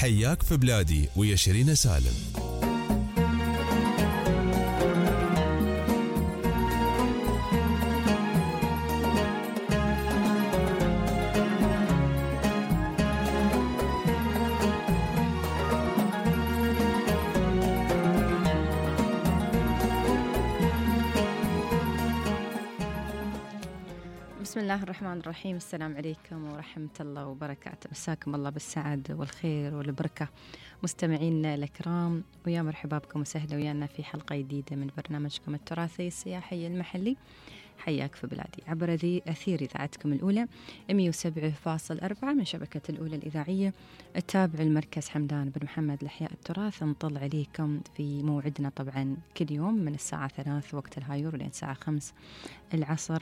حياك في بلادي ويا شيرين سالم. بسم الله الرحمن الرحيم. السلام عليكم ورحمة الله وبركاته. مساكم الله بالسعادة والخير والبركة مستمعينا الكرام، ويا مرحبا بكم وسهلا ويانا في حلقة جديدة من برنامجكم التراثي السياحي المحلي حياك في بلادي عبر أثير إذاعتكم الأولى 107.4 من شبكة الأولى الإذاعية. التابع المركز حمدان بن محمد لإحياء التراث. نطلع عليكم في موعدنا طبعا كل يوم من الساعة 3 وقت الهايور لين الساعة 5 العصر.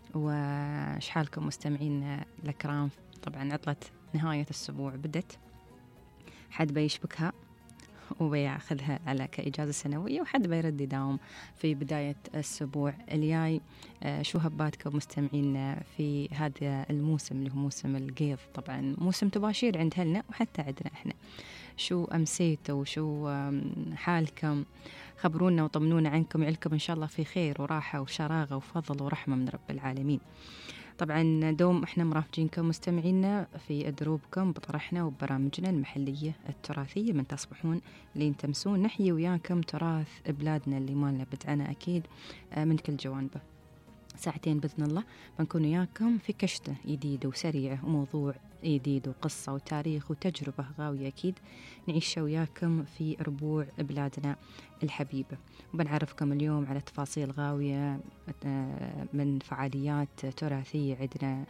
وشحالكم مستمعين الكرام؟ طبعا عطلة نهاية الأسبوع بدت، حد بيشبكها وبياخذها على كإجازة سنوية، وحد بيرد يداوم في بداية الأسبوع الجاي. شو هباتكم مستمعين في هذا الموسم اللي هو موسم القيض؟ طبعا موسم تباشير عند هلنا وحتى عندنا احنا. شو أمسيتوا وشو حالكم؟ خبرونا وطمنونا عنكم، يعلكم إن شاء الله في خير وراحة وشراغة وفضل ورحمة من رب العالمين. طبعا دوم احنا مرافقينكم مستمعينا في دروبكم بطرحنا وبرامجنا المحلية التراثية، من تصبحون لين تمسون نحيي وياكم تراث بلادنا اللي مالنا بدعنا أكيد من كل جوانبه. ساعتين بإذن الله بنكون وياكم في كشتة جديدة وسريعة وموضوع جديد وقصة وتاريخ وتجربة غاوية أكيد نعيشها وياكم في ربوع بلادنا الحبيبة. وبنعرفكم اليوم على تفاصيل غاوية من فعاليات تراثية عندنا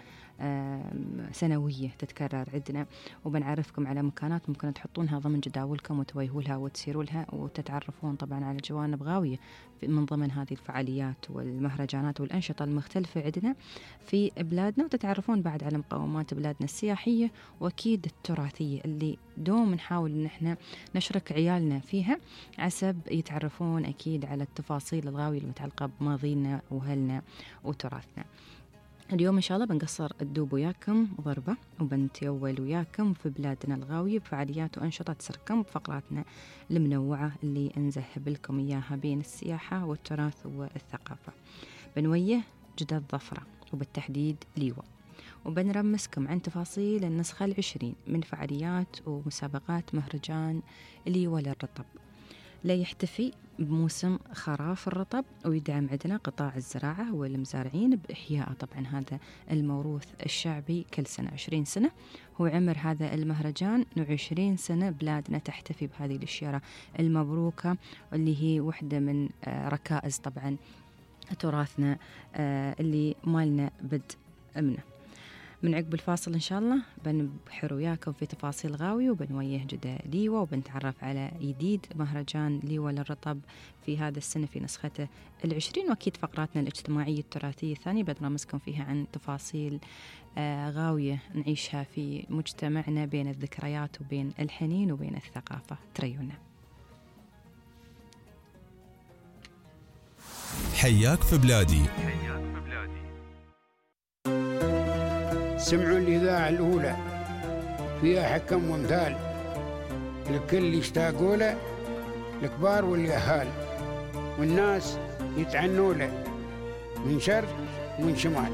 سنوية تتكرر عندنا، وبنعرفكم على مكانات ممكن تحطونها ضمن جداولكم وتوجهوا لها وتسيروا لها وتتعرفون طبعا على جوانب غاوية من ضمن هذه الفعاليات والمهرجانات والأنشطة المختلفة عندنا في بلادنا، وتتعرفون بعد على مقومات بلادنا السياحية وأكيد التراثية اللي دوم نحاول إن احنا نشرك عيالنا فيها عسب يتعرفون أكيد على التفاصيل الغاوية المتعلقة بماضينا وهلنا وتراثنا. اليوم إن شاء الله بنقصر الدوب وياكم ضربة وبنتيول وياكم في بلادنا الغاوية بفعاليات وأنشطة تسركم بفقراتنا المنوعة اللي نذهب لكم إياها بين السياحة والتراث والثقافة. بنويه جدة ظفرة وبالتحديد ليوة، وبنرمسكم عن تفاصيل النسخة 20 من فعاليات ومسابقات مهرجان ليوة للرطب، لا يحتفي بموسم خراف الرطب ويدعم عندنا قطاع الزراعة والمزارعين بإحياء طبعا هذا الموروث الشعبي كل سنة. 20 سنة هو عمر هذا المهرجان، 20 سنة بلادنا تحتفي بهذه الشيرة المبروكة اللي هي واحدة من ركائز طبعا تراثنا اللي مالنا بدء منه. من عقب الفاصل إن شاء الله بنبحر وياكم في تفاصيل غاوي وبنويه جدة ليوة وبنتعرف على جديد مهرجان ليوة للرطب في هذا السنة في نسخته 20، وأكيد فقراتنا الاجتماعية التراثية الثانية بنرمسكم فيها عن تفاصيل غاوية نعيشها في مجتمعنا بين الذكريات وبين الحنين وبين الثقافة. تريونا. حياك في بلادي. سمعوا الإذاعة الأولى فيها حكم وامثال لكل يشتاقوا له الكبار واليهال، والناس يتعنوا له من شرق ومن شمال.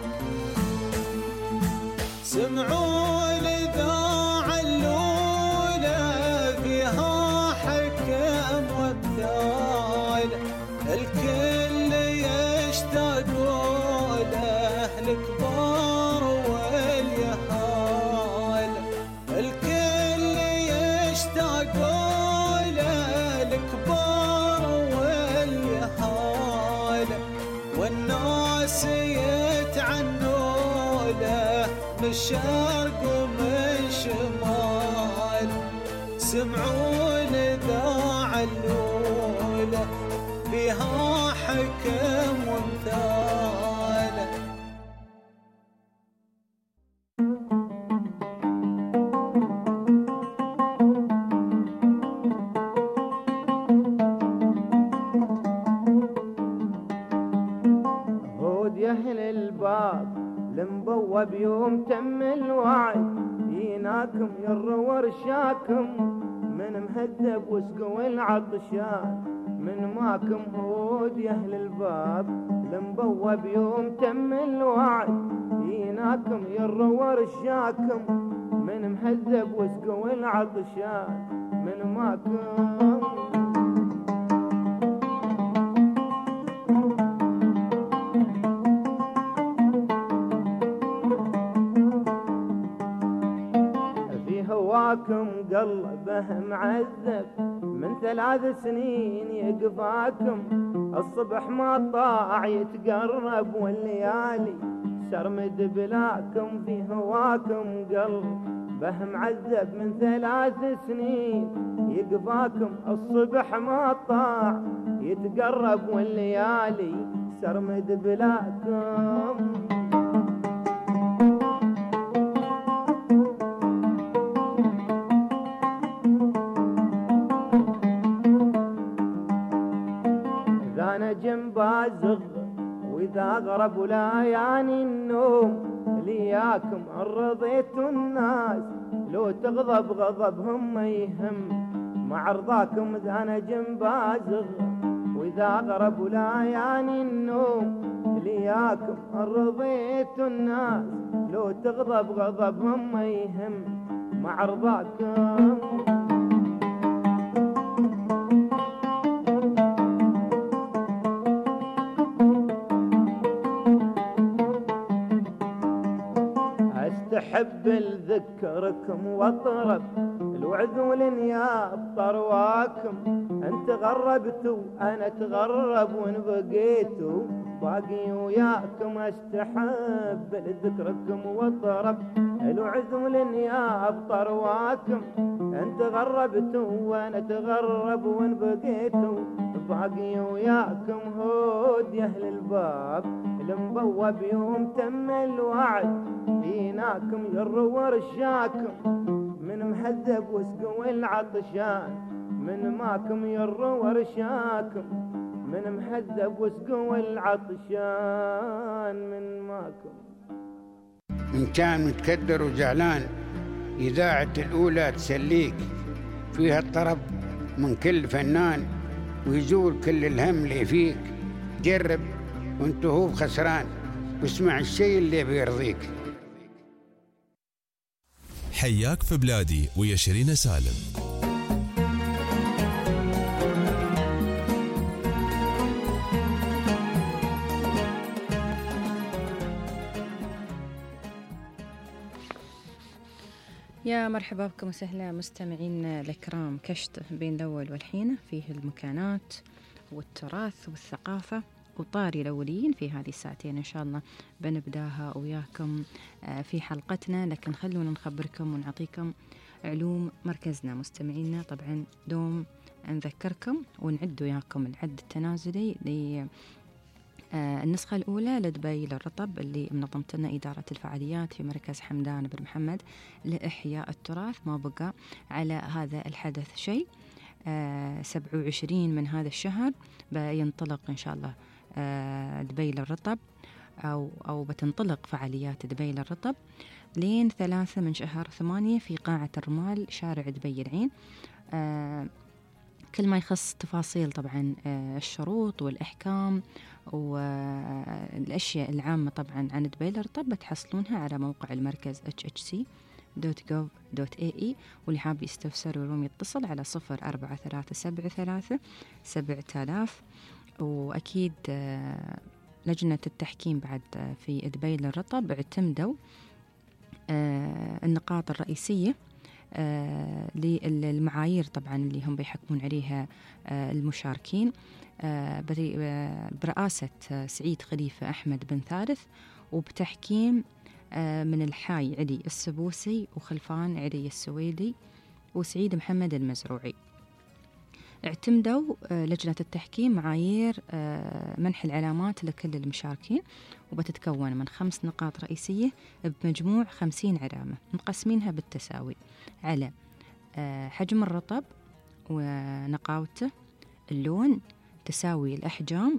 سمعوا الإذاعة الأولى فيها حكم وامثال الكل يشتاقوا له الكبار واليهال، الكل يشتاقوا له الكبار واليهال، والناس يتعنوا له من الشرق ومن شمال. سمعوا الإذاعة الأولى فيها حكم وامثال. هود يا أهل الباب المبوب يوم تم الوعد ينادي وياكم يروى رشاكم من مهذب وسقوا العطشان من ماكم هود يا اهل الباب المبوب يوم تم الوعد يناكم يروى رشاكم من مهذب وسقوا العطشان من ماكم هواكم قلبه معذب من 3 سنين يقفاكم الصبح ما طاع يتقرب والليالي سرمد بلاكم في هواكم قلبه معذب من 3 سنين يقفاكم الصبح ما طاع يتقرب والليالي سرمد بلاكم نجم بازغ وإذا أغرب لا يعني النوم لياكم رضيت الناس لو تغضب غضبهم ما يهم مع رضاكم إذا نجم بازغ وإذا أغرب لا يعني النوم لياكم رضيت الناس لو تغضب غضبهم ما يهم مع رضاكم استحب لذكركم واطرب الوعذول يا بطرواكم انت غربتوا انا تغرب وان بقيتوا باقي وياكم استحب لذكركم واطرب الوعذول يا بطرواكم انت غربتوا وانا تغرب وان بقيتوا باقي وياكم هود يا اهل الباب المبوب يوم تم الوعد هناكم يروى رشاكم من مهذب وسقوا العطشان من ماكم يروى رشاكم من مهذب وسقوا العطشان من ماكم إن كان متكدر وزعلان إذاعة الأولى تسليك فيها الطرب من كل فنان ويزول كل الهم اللي فيك جرب وانت هو خسران واسمع الشيء اللي بيرضيك. حياك في بلادي ويا شيرين سالم. يا مرحبا بكم وسهلا مستمعين الكرام. كشت بين الأول والحين فيه المكانات والتراث والثقافة وطاري الأولين في هذه الساعتين إن شاء الله بنبداها وياكم في حلقتنا، لكن خلونا نخبركم ونعطيكم علوم مركزنا مستمعينا. طبعا دوم نذكركم ونعد وياكم العد التنازلي النسخة الأولى لدبي للرطب اللي منظمت لنا إدارة الفعاليات في مركز حمدان بن محمد لإحياء التراث. ما بقى على هذا الحدث شيء. 27 من هذا الشهر بينطلق إن شاء الله دبي للرطب أو بتنطلق فعاليات دبي للرطب لين 3 من شهر 8 في قاعة الرمال شارع دبي العين. كل ما يخص تفاصيل طبعا الشروط والإحكام والأشياء العامة طبعا عن دبي للرطب بتحصلونها على موقع المركز hhc.gov.ae، واللي حاب يستفسر ويروم يتصل على 04373 وأكيد لجنة التحكيم بعد في دبي للرطب اعتمدوا النقاط الرئيسية للمعايير طبعا اللي هم بيحكمون عليها المشاركين برئاسة سعيد خليفة أحمد بن ثالث وبتحكيم من الحاي علي السبوسي وخلفان علي السويدي وسعيد محمد المزروعي. اعتمدوا لجنة التحكيم معايير منح العلامات لكل المشاركين، وبتتكون من 5 نقاط رئيسية بمجموع 50 علامة مقسمينها بالتساوي على حجم الرطب ونقاوته، اللون، تساوي الأحجام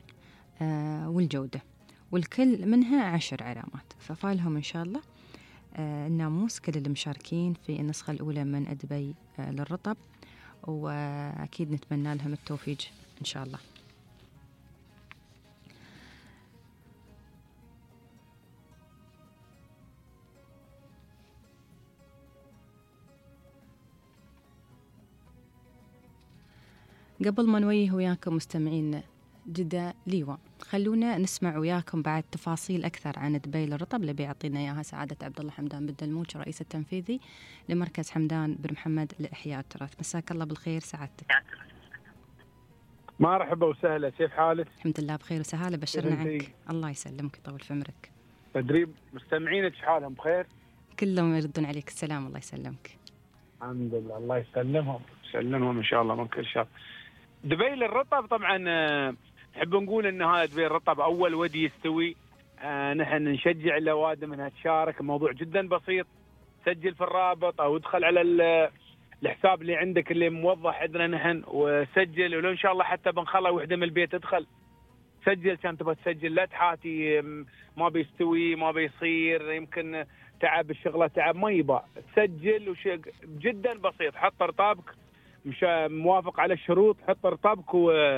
والجودة، والكل منها 10 علامات. ففالهم إن شاء الله الناموس كل المشاركين في النسخة الأولى من أدبي للرطب، وأكيد نتمنى لهم التوفيق إن شاء الله. قبل ما نويه وياكم مستمعين جدة ليوا، خلونا نسمع وياكم بعد تفاصيل أكثر عن دبي للرطب اللي بيعطينا إياها سعادة عبد الله حمدان بن دلموج، الرئيس التنفيذي لمركز حمدان بن محمد لإحياء التراث. مساك الله بالخير سعادتك. مرحبا وسهلا، كيف حالك؟ الحمد لله بخير وسهالة، بشرنا عنك. الله يسلمك يطول في عمرك. تدريب مستمعينك حالهم بخير؟ كلهم يردون عليك السلام، الله يسلمك. الحمد لله، الله يسلمهم إن شاء الله من كل شر. دبي للرطب طبعا نحب نقول ان هذا دبي للرطب اول ودي يستوي. نحن نشجع الاوادم انها تشارك، الموضوع جدا بسيط، سجل في الرابط او ادخل على الحساب اللي عندك اللي موضح عندنا نحن وسجل، ولو ان شاء الله حتى بنخلى وحده من البيت ادخل سجل كان تبغى تسجل، لا تحاتي ما بيستوي ما بيصير، يمكن تعب الشغله تعب، ما يبا تسجل وشيء جدا بسيط. حط رطابك مش موافق على الشروط، حط رطابك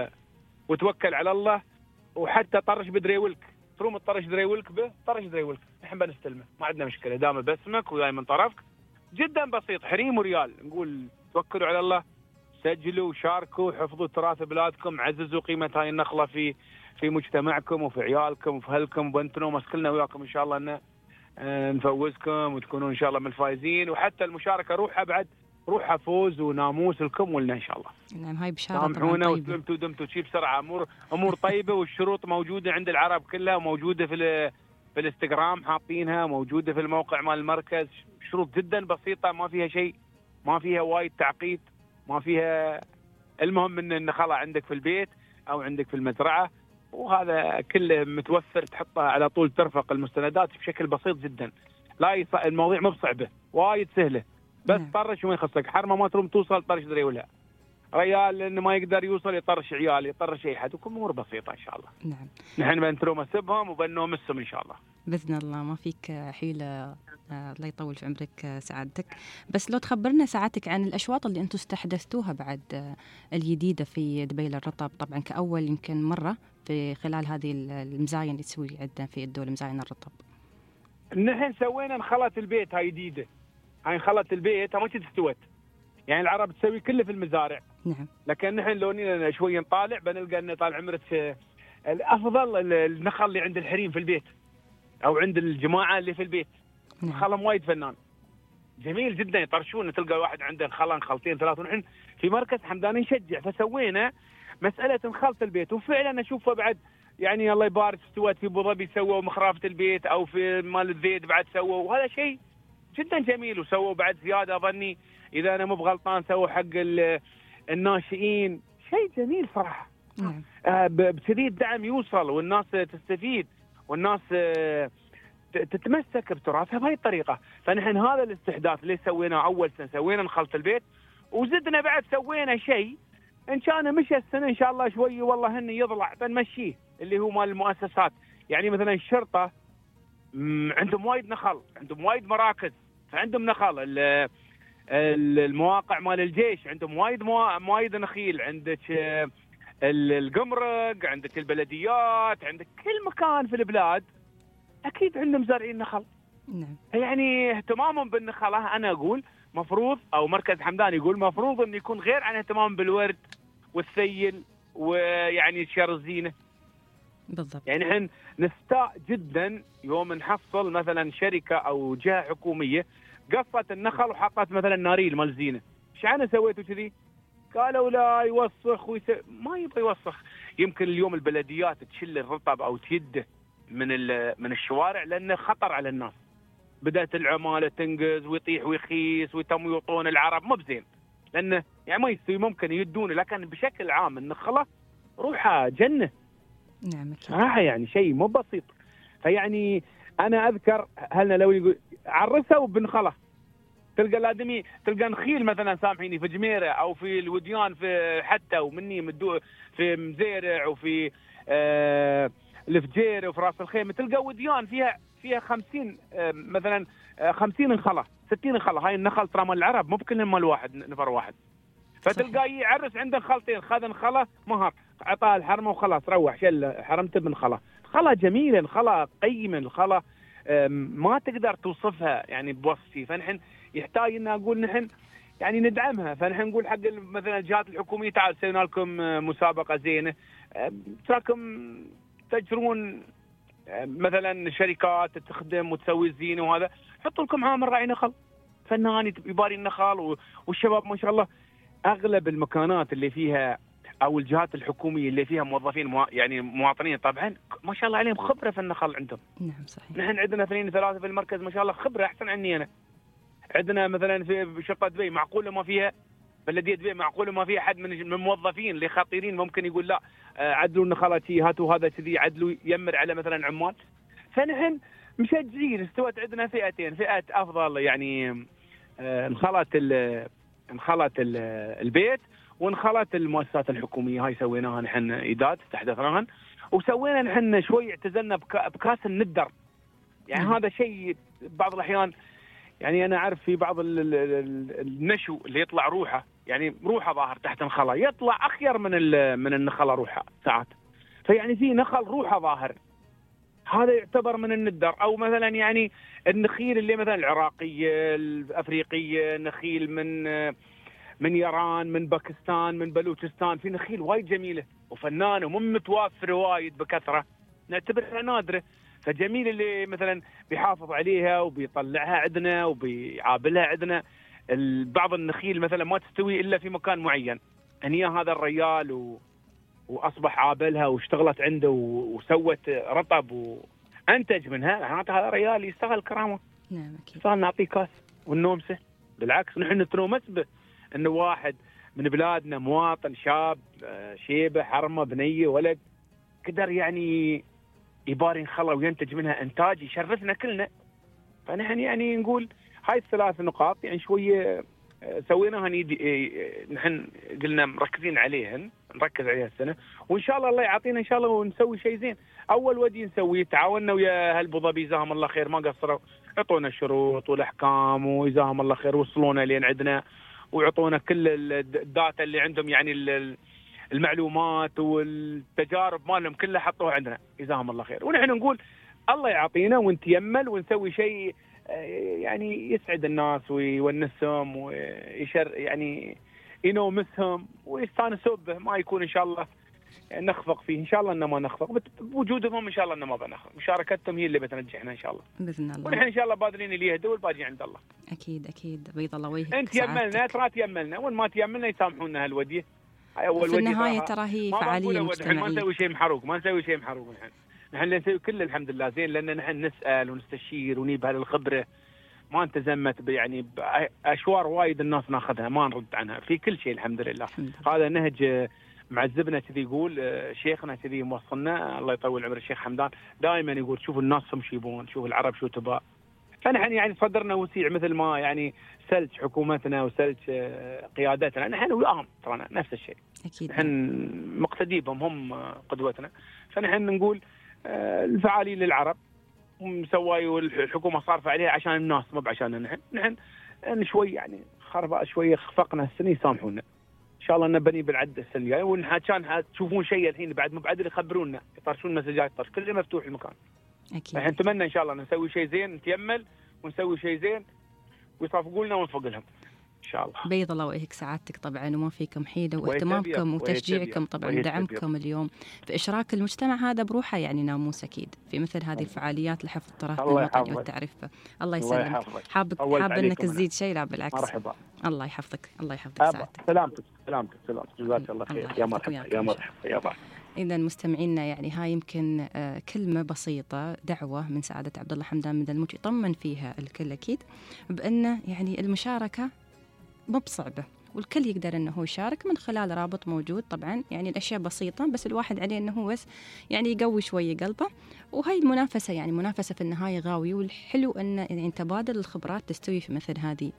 وتوكل على الله، وحتى طرش بدريولك، تروم تطرش دريولك به طرش دريولك، نحن بنستلمه ما عندنا مشكله دام باسمك وجاي من طرفك، جدا بسيط، حريم وريال. نقول توكلوا على الله، سجلوا وشاركوا، حفظوا تراث بلادكم، عززوا قيمه هاي النخله في مجتمعكم وفي عيالكم وفي اهلكم، وانتم مسكلنا وياكم ان شاء الله ان نفوزكم وتكونوا ان شاء الله من الفائزين. وحتى المشاركه روحها فوز وناموس لكم ولنا ان شاء الله. نعم هاي بشاره طبعا طيبه. وسلمتوا دمتوا شي بسرعه، امور طيبه، والشروط موجوده عند العرب كلها، وموجوده في الانستغرام حاطينها، موجوده في الموقع مال المركز، شروط جدا بسيطه، ما فيها شيء، ما فيها وايد تعقيد، ما فيها، المهم ان النخله عندك في البيت او عندك في المزرعه، وهذا كله متوفر، تحطها على طول، ترفق المستندات بشكل بسيط جدا. لا المواضيع مو بصعبه، وايد سهله، بس طرش وما يخصك، حرمه ما تروم توصل طرش دريولها، ريال انه ما يقدر يوصل يطرش عيال، يطرش اي حد، وكل امور بسيطه ان شاء الله. نعم نحن بنتروم اسبهم وبنومسهم ان شاء الله باذن الله، ما فيك حيله. الله يطول في عمرك سعادتك. بس لو تخبرنا ساعتك عن الاشواط اللي انتم استحدثتوها بعد الجديده في دبي للرطب، طبعا كاول يمكن مره في خلال هذه المزايا اللي تسوي عندنا في الدوله، مزايا الرطب. نحن سوينا نخلت البيت هاي جديده، هاي نخلت البيت ما كنت استوت، يعني العرب تسوي كله في المزارع. نعم. لكن نحن لو نينا شوي نطالع بنلقى ان طال عمرك الافضل النخل اللي عند الحريم في البيت او عند الجماعه اللي في البيت. نعم. نخلهم وايد فنان، جميل جدا، يطرشون، تلقى واحد عنده نخله نخلتين ثلاث، ونحن في مركز حمدان نشجع، فسوينا مساله نخلت البيت، وفعلا اشوفه بعد يعني الله يبارك استوت في ابو ظبي، سووا مخرافه البيت، او في مال الزيت بعد سووا، وهذا شيء جدا جميل. وسووا بعد زياده اظني اذا انا مو بغلطان سووا حق الناشئين، شيء جميل صراحه. نعم. بكثير دعم يوصل والناس تستفيد والناس تتمسك بتراثها بهاي الطريقه. فنحن هذا الاستحداث اللي سويناه اول سنه، سوينا نخلط البيت، وزدنا بعد سوينا شيء ان كان مشى السنه ان شاء الله شوي والله هن يضلع بنمشيه، اللي هو مال المؤسسات. يعني مثلا الشرطه عندهم وايد نخل، عندهم وايد مراكز، فعندهم نخل. المواقع مال الجيش عندهم وايد نخيل، عندك القمرق، عندك البلديات، عندك كل مكان في البلاد اكيد عندهم زارعين نخل. نعم. يعني اهتمامهم بالنخله انا اقول مفروض، او مركز حمدان يقول مفروض انه يكون غير عن اهتمام بالورد والثيل ويعني شر الزينه. بالضبط. يعني احنا نستاء جدا يوم نحصل مثلا شركه او جهه حكوميه قصت النخل وحطت مثلا ناريل مال زينه، ايش انا سويتوا كذي؟ قالوا لا يوسخ ما يبغى يوسخ. يمكن اليوم البلديات تشل الرطب او تيده من الشوارع لانه خطر على الناس، بدات العماله تنقز ويطيح ويخيس ويتم يعطون العرب، مو بزين لانه يعني ما يستوي، ممكن يدونه، لكن بشكل عام النخله روحها جنه. نعم صراحه يعني شيء مو بسيط. فيعني انا اذكر هلنا لو يقول عرسوا بنخله، تلقى الادمي تلقى نخيل مثلا سامحيني في جميره او في الوديان في حتى ومني في مزيرع وفي الفجير وفي راس الخيمه، تلقى وديان فيها فيها 50 مثلا 50 نخله 60 نخله. هاي النخل ترى مال العرب، مو بكل مال واحد نفر واحد. فتلقاه يعرس عنده خلطين، خذ نخله مهر عطاه الحرمه وخلاص روح شل حرمته بنخله. نخله جميله، نخله قيمه، نخله ما تقدر توصفها يعني بوصفي. فنحن يحتاج ان اقول نحن يعني ندعمها. فنحن نقول حق مثلا الجهات الحكوميه تعال سوينا لكم مسابقه زينه، تراكم تجرون مثلا شركات تخدم وتسوي الزينه وهذا، حطوا لكم عامل راعي نخل فنان يباري النخل. والشباب ما شاء الله اغلب المكانات اللي فيها او الجهات الحكوميه اللي فيها موظفين يعني مواطنين طبعا ما شاء الله عليهم خبره في النخل عندهم. نعم صحيح. نحن عندنا 2 3 في المركز ما شاء الله خبره احسن عني انا. عندنا مثلا في شرطه دبي معقوله ما فيها، بلديه دبي معقوله ما فيها حد من الموظفين اللي خطيرين ممكن يقول لا عدلوا النخله شي هاتوا هذا كذي عدلوا يمر على مثلا عمال. فنحن مشجعين. استوت عندنا فئتين، فئه افضل يعني انخلت البيت وانخلت المؤسسات الحكوميه. هاي سويناها نحن ايداد استحدثناهن، وسوينا نحن شوي اعتزلنا بكاس الندر. يعني هذا شيء بعض الاحيان يعني انا اعرف في بعض النشو اللي يطلع روحه يعني روحه ظاهر تحت النخله يطلع اخير من النخله روحه ساعات. فيعني في نخل روحه ظاهر، هذا يعتبر من الندر. او مثلا يعني النخيل اللي مثلا العراقيه الافريقيه، نخيل من يران من باكستان من بلوچستان، في نخيل وايد جميله وفنانه ومو متوفره وايد بكثره، نعتبرها نادره. فجميل اللي مثلا بيحافظ عليها وبيطلعها عندنا وبيعابلها عندنا. بعض النخيل مثلا ما تستوي الا في مكان معين، هني هذا الريال واصبح عابلها واشتغلت عنده وسوت رطب وانتج منها، معناتها هذا ريال يستاهل كرامه. نعم اكيد. يستاهل نعطيه كاس ونومسه. بالعكس نحن نتنومس به انه واحد من بلادنا مواطن شاب شيبه حرمه بنيه ولد قدر يعني يباري نخله وينتج منها انتاج يشرفنا كلنا. فنحن يعني نقول هاي الثلاث نقاط يعني شويه سويناها نحن قلنا مركزين عليهن، نركز عليها السنه وان شاء الله الله يعطينا ان شاء الله ونسوي شيء زين. اول ودي نسويه تعاوننا ويا هالابو ظبي جزاهم الله خير ما قصروا، يعطونا الشروط والاحكام وجزاهم الله خير وصلونا لين عندنا ويعطونا كل الداتا اللي عندهم يعني المعلومات والتجارب مالهم كلها حطوها عندنا جزاهم الله خير. ونحن نقول الله يعطينا ونتيمل ونسوي شيء يعني يسعد الناس ويونسهم يعني ينومسهم ويستانسوا به، ما يكون ان شاء الله نخفق فيه. ان شاء الله انه ما نخفق بوجودهم، ان شاء الله انه ما بنخفق، مشاركتهم هي اللي بتنجحنا ان شاء الله باذن الله. ونحن ان شاء الله بادرين اللي يهدوا والباقي عند الله. اكيد اكيد. بيض الله وجهك. انت يملنا ترى تيملنا، وان ما تيملنا يسامحونا هالوديه. هاي اول في النهايه ترى هي فعاليه مجتمعيه، ما نسوي شيء محروق، ما نسوي شيء محروق. نحن اللي نسوي كله الحمد لله زين، لان نحن نسال ونستشير ونجيب هالخبره. ما انتزمت يعني باشوار وايد الناس ناخذها ما نرد عنها في كل شيء الحمد لله. هذا نهج معذبنا كذي يقول شيخنا كذي موصلنا الله يطول عمر الشيخ حمدان، دائما يقول شوفوا الناس شو يبون، شوفوا العرب شو تبى. فنحن يعني صدرنا وسيع مثل ما يعني سلج حكومتنا وسلج قيادتنا، نحن وياهم ترانا نفس الشيء. اكيد نحن مقتدي بهم، هم قدوتنا. فنحن نقول الفعاليه للعرب مسواي والحكومه صارفه عليها عشان الناس مو بعشاننا نحن شوي يعني خرباء شويه خفقنا السنه يسامحونا ان شاء الله نبني بالعد السنه الجايه. وان كان تشوفون شيء الحين بعد مو بعد يخبرونا يطرشون مسجات طرش كله مفتوح المكان. اكيد احنا نتمنى ان شاء الله نسوي شيء زين، نتيمل ونسوي شيء زين ويصافقوا لنا ونفوق لهم ان شاء الله. بيض الله وجهك سعادتك طبعا وما فيكم حيله واهتمامكم وتشجيعكم طبعا ودعمكم اليوم في اشراك المجتمع هذا بروحه يعني ناموس اكيد في مثل هذه الفعاليات لحفظ تراثنا الوطني والتعريف به. الله يسلمك. حاب انك تزيد شيء؟ لا بالعكس. مرحبا. الله يحفظك الله يحفظك سعادتك. سلامتك جزاك الله خير. يا مرحبا يا مرحبا يا مرحبا. إذا مستمعينا يعني هاي يمكن كلمة بسيطة دعوة من سعادة عبد الله حمدان من دلموج يطمن فيها الكل أكيد بأن يعني المشاركة مو بصعبة والكل يقدر أنه هو يشارك من خلال رابط موجود. طبعا يعني الأشياء بسيطة بس الواحد عليه أنه هو بس يعني يقوي شوية قلبه. وهي المنافسة يعني منافسة في النهاية غاوية، والحلو أن يعني تبادل الخبرات تستوي في مثل هذه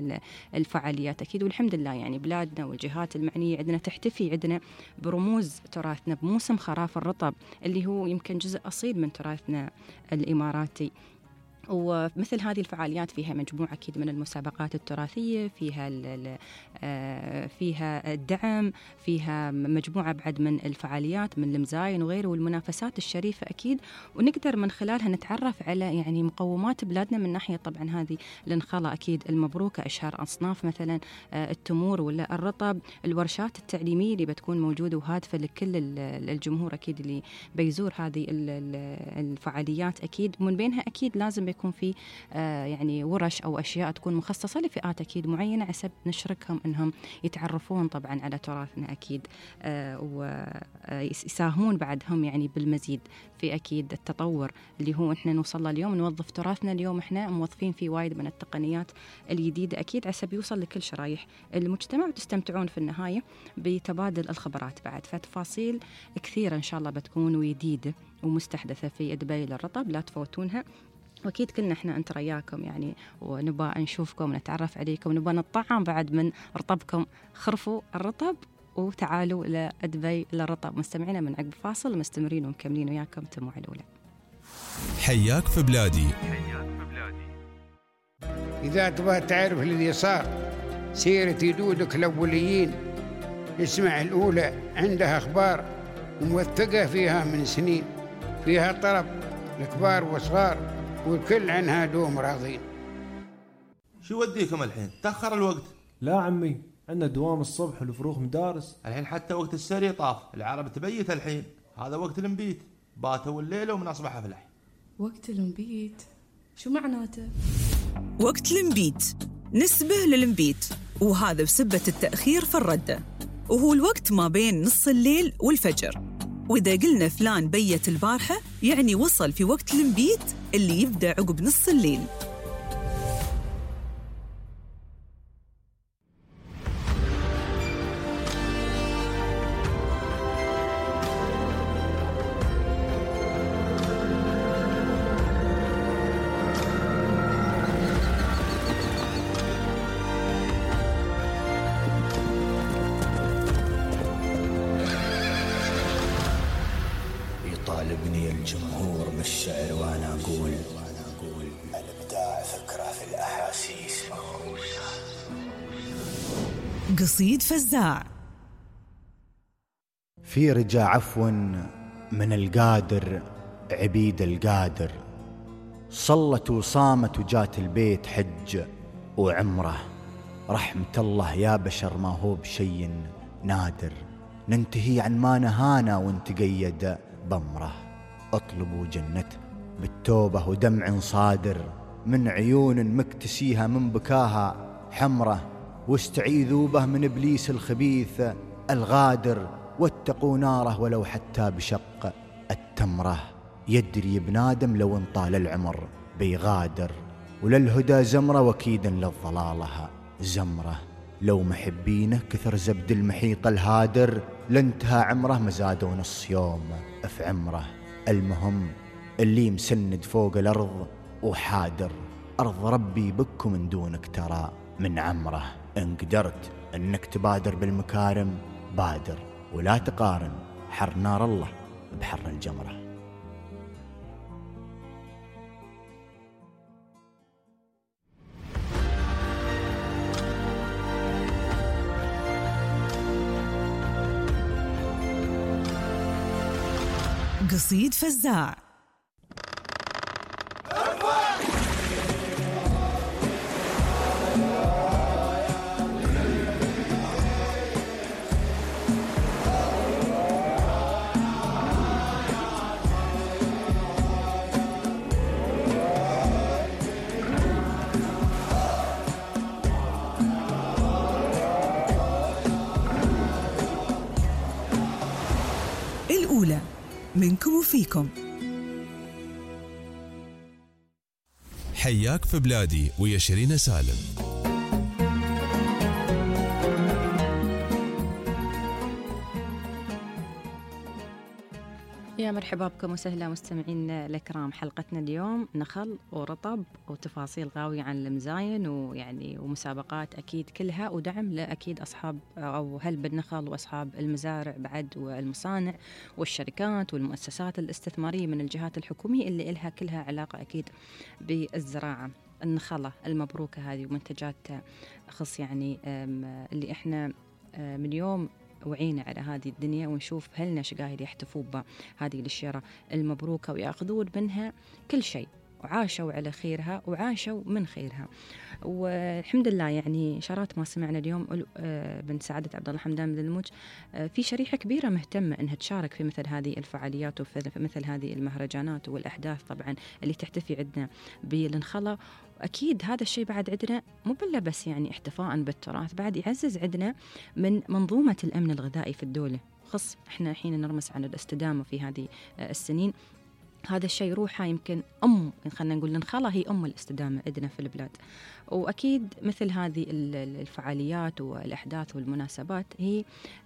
الفعاليات أكيد. والحمد لله يعني بلادنا والجهات المعنية عندنا تحتفي عندنا برموز تراثنا بموسم خراف الرطب اللي هو يمكن جزء أصيل من تراثنا الإماراتي. ومثل هذه الفعاليات فيها مجموعة أكيد من المسابقات التراثية، فيها الدعم، فيها مجموعة بعد من الفعاليات من المزاين وغيره والمنافسات الشريفة أكيد، ونقدر من خلالها نتعرف على يعني مقومات بلادنا من ناحية طبعا هذه النخلة أكيد المبروكة، أشهر أصناف مثلا التمور ولا الرطب، الورشات التعليمية اللي بتكون موجودة وهادفة لكل الجمهور أكيد اللي بيزور هذه الفعاليات أكيد. ومن بينها أكيد لازم يكون في يعني ورش أو أشياء تكون مخصصة لفئات أكيد معينة عشان نشركهم إنهم يتعرفون طبعا على تراثنا أكيد، ويساهمون بعدهم يعني بالمزيد في أكيد التطور اللي هو إحنا نوصل له اليوم، نوظف تراثنا اليوم إحنا موظفين فيه وايد من التقنيات الجديدة أكيد عشان يوصل لكل شرايح المجتمع، وتستمتعون في النهاية بتبادل الخبرات بعد. فتفاصيل كثيرة إن شاء الله بتكون وجديدة ومستحدثة في دبي للرطب، لا تفوتونها. واكيد كلنا احنا انت رياكم يعني، ونبغى نشوفكم ونتعرف عليكم ونبغى نطعم بعد من رطبكم. خرفوا الرطب وتعالوا لدبي للرطب. مستمعينا من عقب فاصل مستمرين ومكملين وياكم تموع الأولى. حياك في بلادي. إذا تبغى تعرف الذي صار سيرة جدودك الأوليين، اسمع الأولى، عندها أخبار موثقة فيها من سنين، فيها طرب الكبار والصغار والكل عنها دوم راضين. شو وديكم الحين؟ تأخر الوقت. لا عمي، عندنا دوام الصبح والفروخ مدارس. الحين حتى وقت السري طاف، العرب تبيت الحين، هذا وقت المبيت، باتوا الليلة ومن أصبح أفلح. وقت المبيت شو معناته؟ وقت المبيت نسبة للمبيت، وهذا بسبة التأخير في الردة، وهو الوقت ما بين نص الليل والفجر. وإذا قلنا فلان بيت البارحة يعني وصل في وقت المبيت اللي يبدأ عقب نص الليل. يطالبني الجمهور بالشعر وانا اقول الابداع فكره في الاحاسيس. قصيد فزاع. في رجا عفو من القادر عبيد القادر، صلت وصامت وجات البيت حج وعمره. رحمة الله يا بشر ما هو بشي نادر، ننتهي عن ما نهانا ونتقيد بمره. اطلبوا جنته بالتوبة ودمع صادر، من عيون مكتسيها من بكاها حمره. واستعيذوا به من إبليس الخبيث الغادر، واتقوا ناره ولو حتى بشق التمره. يدري ابن آدم لو انطال العمر بيغادر، وللهدى زمرة وكيدا للضلالها زمرة. لو محبينه كثر زبد المحيط الهادر، لانتهى عمره مزادوا نص يوم في عمره. المهم اللي مسند فوق الأرض وحادر، أرض ربي بك من دونك ترى من عمره. إن قدرت أنك تبادر بالمكارم بادر، ولا تقارن حر نار الله بحر الجمرة. قصيد فزاع. الأولى منكم وفيكم. حياك في بلادي ويا شيرين سالم. يا مرحبا بكم وسهلا مستمعين الكرام. حلقتنا اليوم نخل ورطب وتفاصيل غاوية عن المزاين ويعني ومسابقات أكيد كلها، ودعم لأكيد أصحاب أو هل بالنخل وأصحاب المزارع بعد والمصانع والشركات والمؤسسات الاستثمارية من الجهات الحكومية اللي إلها كلها علاقة أكيد بالزراعة. النخلة المبروكة هذه ومنتجات خص يعني اللي إحنا من يوم وعينا على هذه الدنيا ونشوف هلنا شقاهر يحتفوا بهذه الشيرة المبروكة ويأخذون منها كل شيء، وعاشوا على خيرها وعاشوا من خيرها. والحمد لله يعني شارات ما سمعنا اليوم بنت سعادة عبد الله حمدان بن الموج في شريحة كبيرة مهتمة أنها تشارك في مثل هذه الفعاليات وفي مثل هذه المهرجانات والأحداث طبعا اللي تحتفي عندنا بالنخلة. أكيد هذا الشيء بعد عندنا مو بلا بس يعني احتفاء بالتراث، بعد يعزز عندنا من منظومة الأمن الغذائي في الدولة. خص احنا حين نرمس عن الاستدامة في هذه السنين، هذا الشيء روحه يمكن خلينا نقول النخلة هي الاستدامة عندنا في البلاد. وأكيد مثل هذه الفعاليات والأحداث والمناسبات هي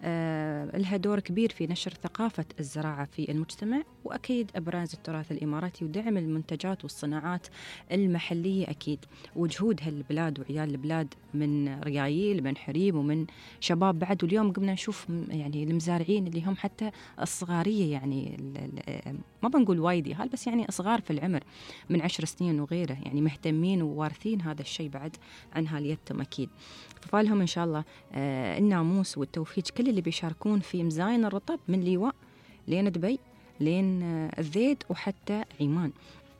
لها دور كبير في نشر ثقافة الزراعة في المجتمع، وأكيد إبراز التراث الإماراتي ودعم المنتجات والصناعات المحلية أكيد، وجهود هالبلاد وعيال البلاد من ريايل من حريم ومن شباب بعد. واليوم قمنا نشوف يعني المزارعين اللي هم حتى الصغارية يعني ما بنقول وايدي هال بس يعني أصغار في العمر من 10 سنين وغيره، يعني مهتمين ووارثين هذا الشيء بعد عن هاليتم أكيد. ففالهم إن شاء الله الناموس والتوفيق كل اللي بيشاركون في مزاين الرطب من ليواء لين دبي لين الذيد وحتى عمان.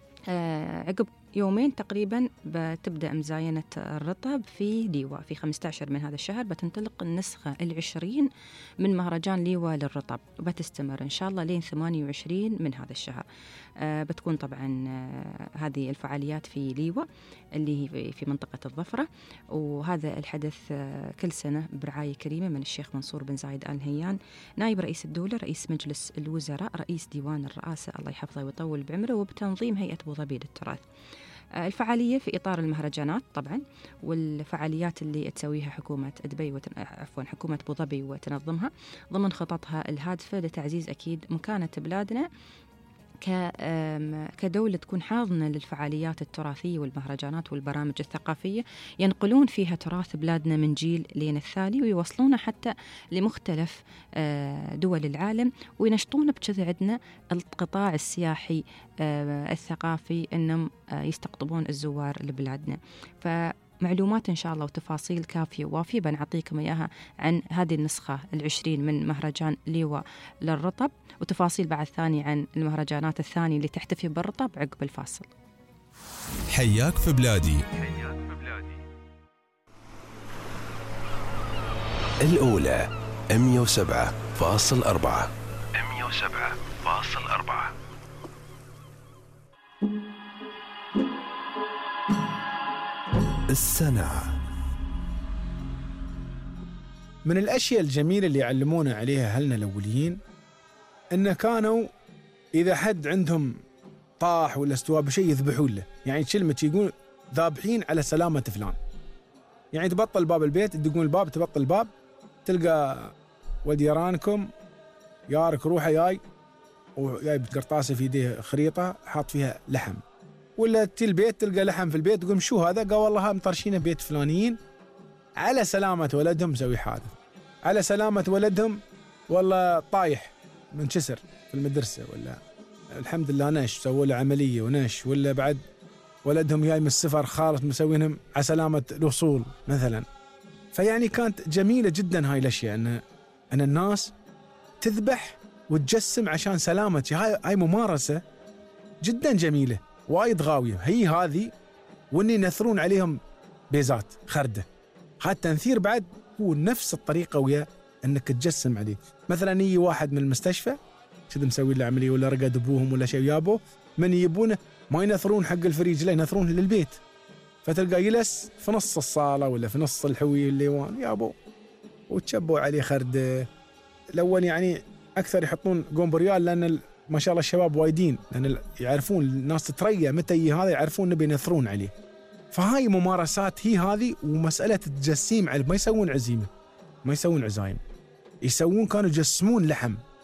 عقب يومين تقريبا بتبدأ مزاينة الرطب في ليواء في 15 من هذا الشهر، بتنطلق النسخة 20 من مهرجان ليواء للرطب، وبتستمر إن شاء الله لين 28 من هذا الشهر. بتكون طبعا هذه الفعاليات في ليواء اللي هي في منطقة الظفرة، وهذا الحدث كل سنة برعاية كريمة من الشيخ منصور بن زايد آل نهيان نائب رئيس الدولة رئيس مجلس الوزراء رئيس ديوان الرئاسة الله يحفظه ويطول بعمره، وبتنظيم هيئة أبو ظبي للتراث. الفعالية في إطار المهرجانات طبعا والفعاليات اللي تسويها حكومة دبي حكومة أبو ظبي وتنظمها ضمن خططها الهادفة لتعزيز أكيد مكانة بلادنا كدولة تكون حاضنة للفعاليات التراثية والمهرجانات والبرامج الثقافية ينقلون فيها تراث بلادنا من جيل لين الثاني ويوصلونه حتى لمختلف دول العالم، وينشطون بكذا عندنا القطاع السياحي الثقافي أنهم يستقطبون الزوار لبلادنا. معلومات إن شاء الله وتفاصيل كافية ووافية بنعطيكم إياها عن هذه النسخة 20 من مهرجان ليواء للرطب، وتفاصيل بعد ثانية عن المهرجانات الثانية اللي تحتفي بالرطب عقب الفاصل. حياك في بلادي الأولى 107.4 السنة. من الأشياء الجميلة اللي يعلمونا عليها أهلنا الأوليين إن كانوا إذا حد عندهم طاح ولا استوى بشيء يذبحون له، يعني كلمة يقول ذابحين على سلامة فلان، يعني تبطل باب البيت تدقون الباب تبطل الباب تلقى ولد يرانكم يارك روحه جاي وجايب قرطاسة في يديه خريطة حاط فيها لحم، ولا تي البيت تلقى لحم في البيت تقول شو هذا؟ قال والله مطرشينه بيت فلانيين على سلامة ولدهم مسوي حادث، على سلامة ولدهم والله طايح منكسر في المدرسة، ولا الحمد لله نش سووا له عملية ونش، ولا بعد ولدهم جاي من السفر خالص مسوينهم على سلامة الوصول مثلا. فيعني كانت جميلة جدا هاي الأشياء أن الناس تذبح وتجسم عشان سلامة. هاي ممارسة جدا جميلة وايد غاوية هي هذه، واني ينثرون عليهم بيزات خردة. هذا التنثير بعد هو نفس الطريقة ويا انك تجسم عليه. مثلا يجي واحد من المستشفى كذا مسوي له عملية ولا رقد ابوهم ولا شيء يابوه، من يبونه ما ينثرون حق الفريج لا ينثرون للبيت، فتلقى يلس في نص الصالة ولا في نص الحوي الليوان يابو وتشبوا عليه خردة. الأول يعني أكثر يحطون قنبريال لأن ما شاء الله الشباب وايدين، لأن يعرفون الناس تتريا متى هذا يعرفون نبي ينثرون عليه. فهاي ممارسات هي هذه، ومسألة التجسيم على ما يسوون عزيمة ما يسوون عزايم، يسوون كانوا يجسمون لحم،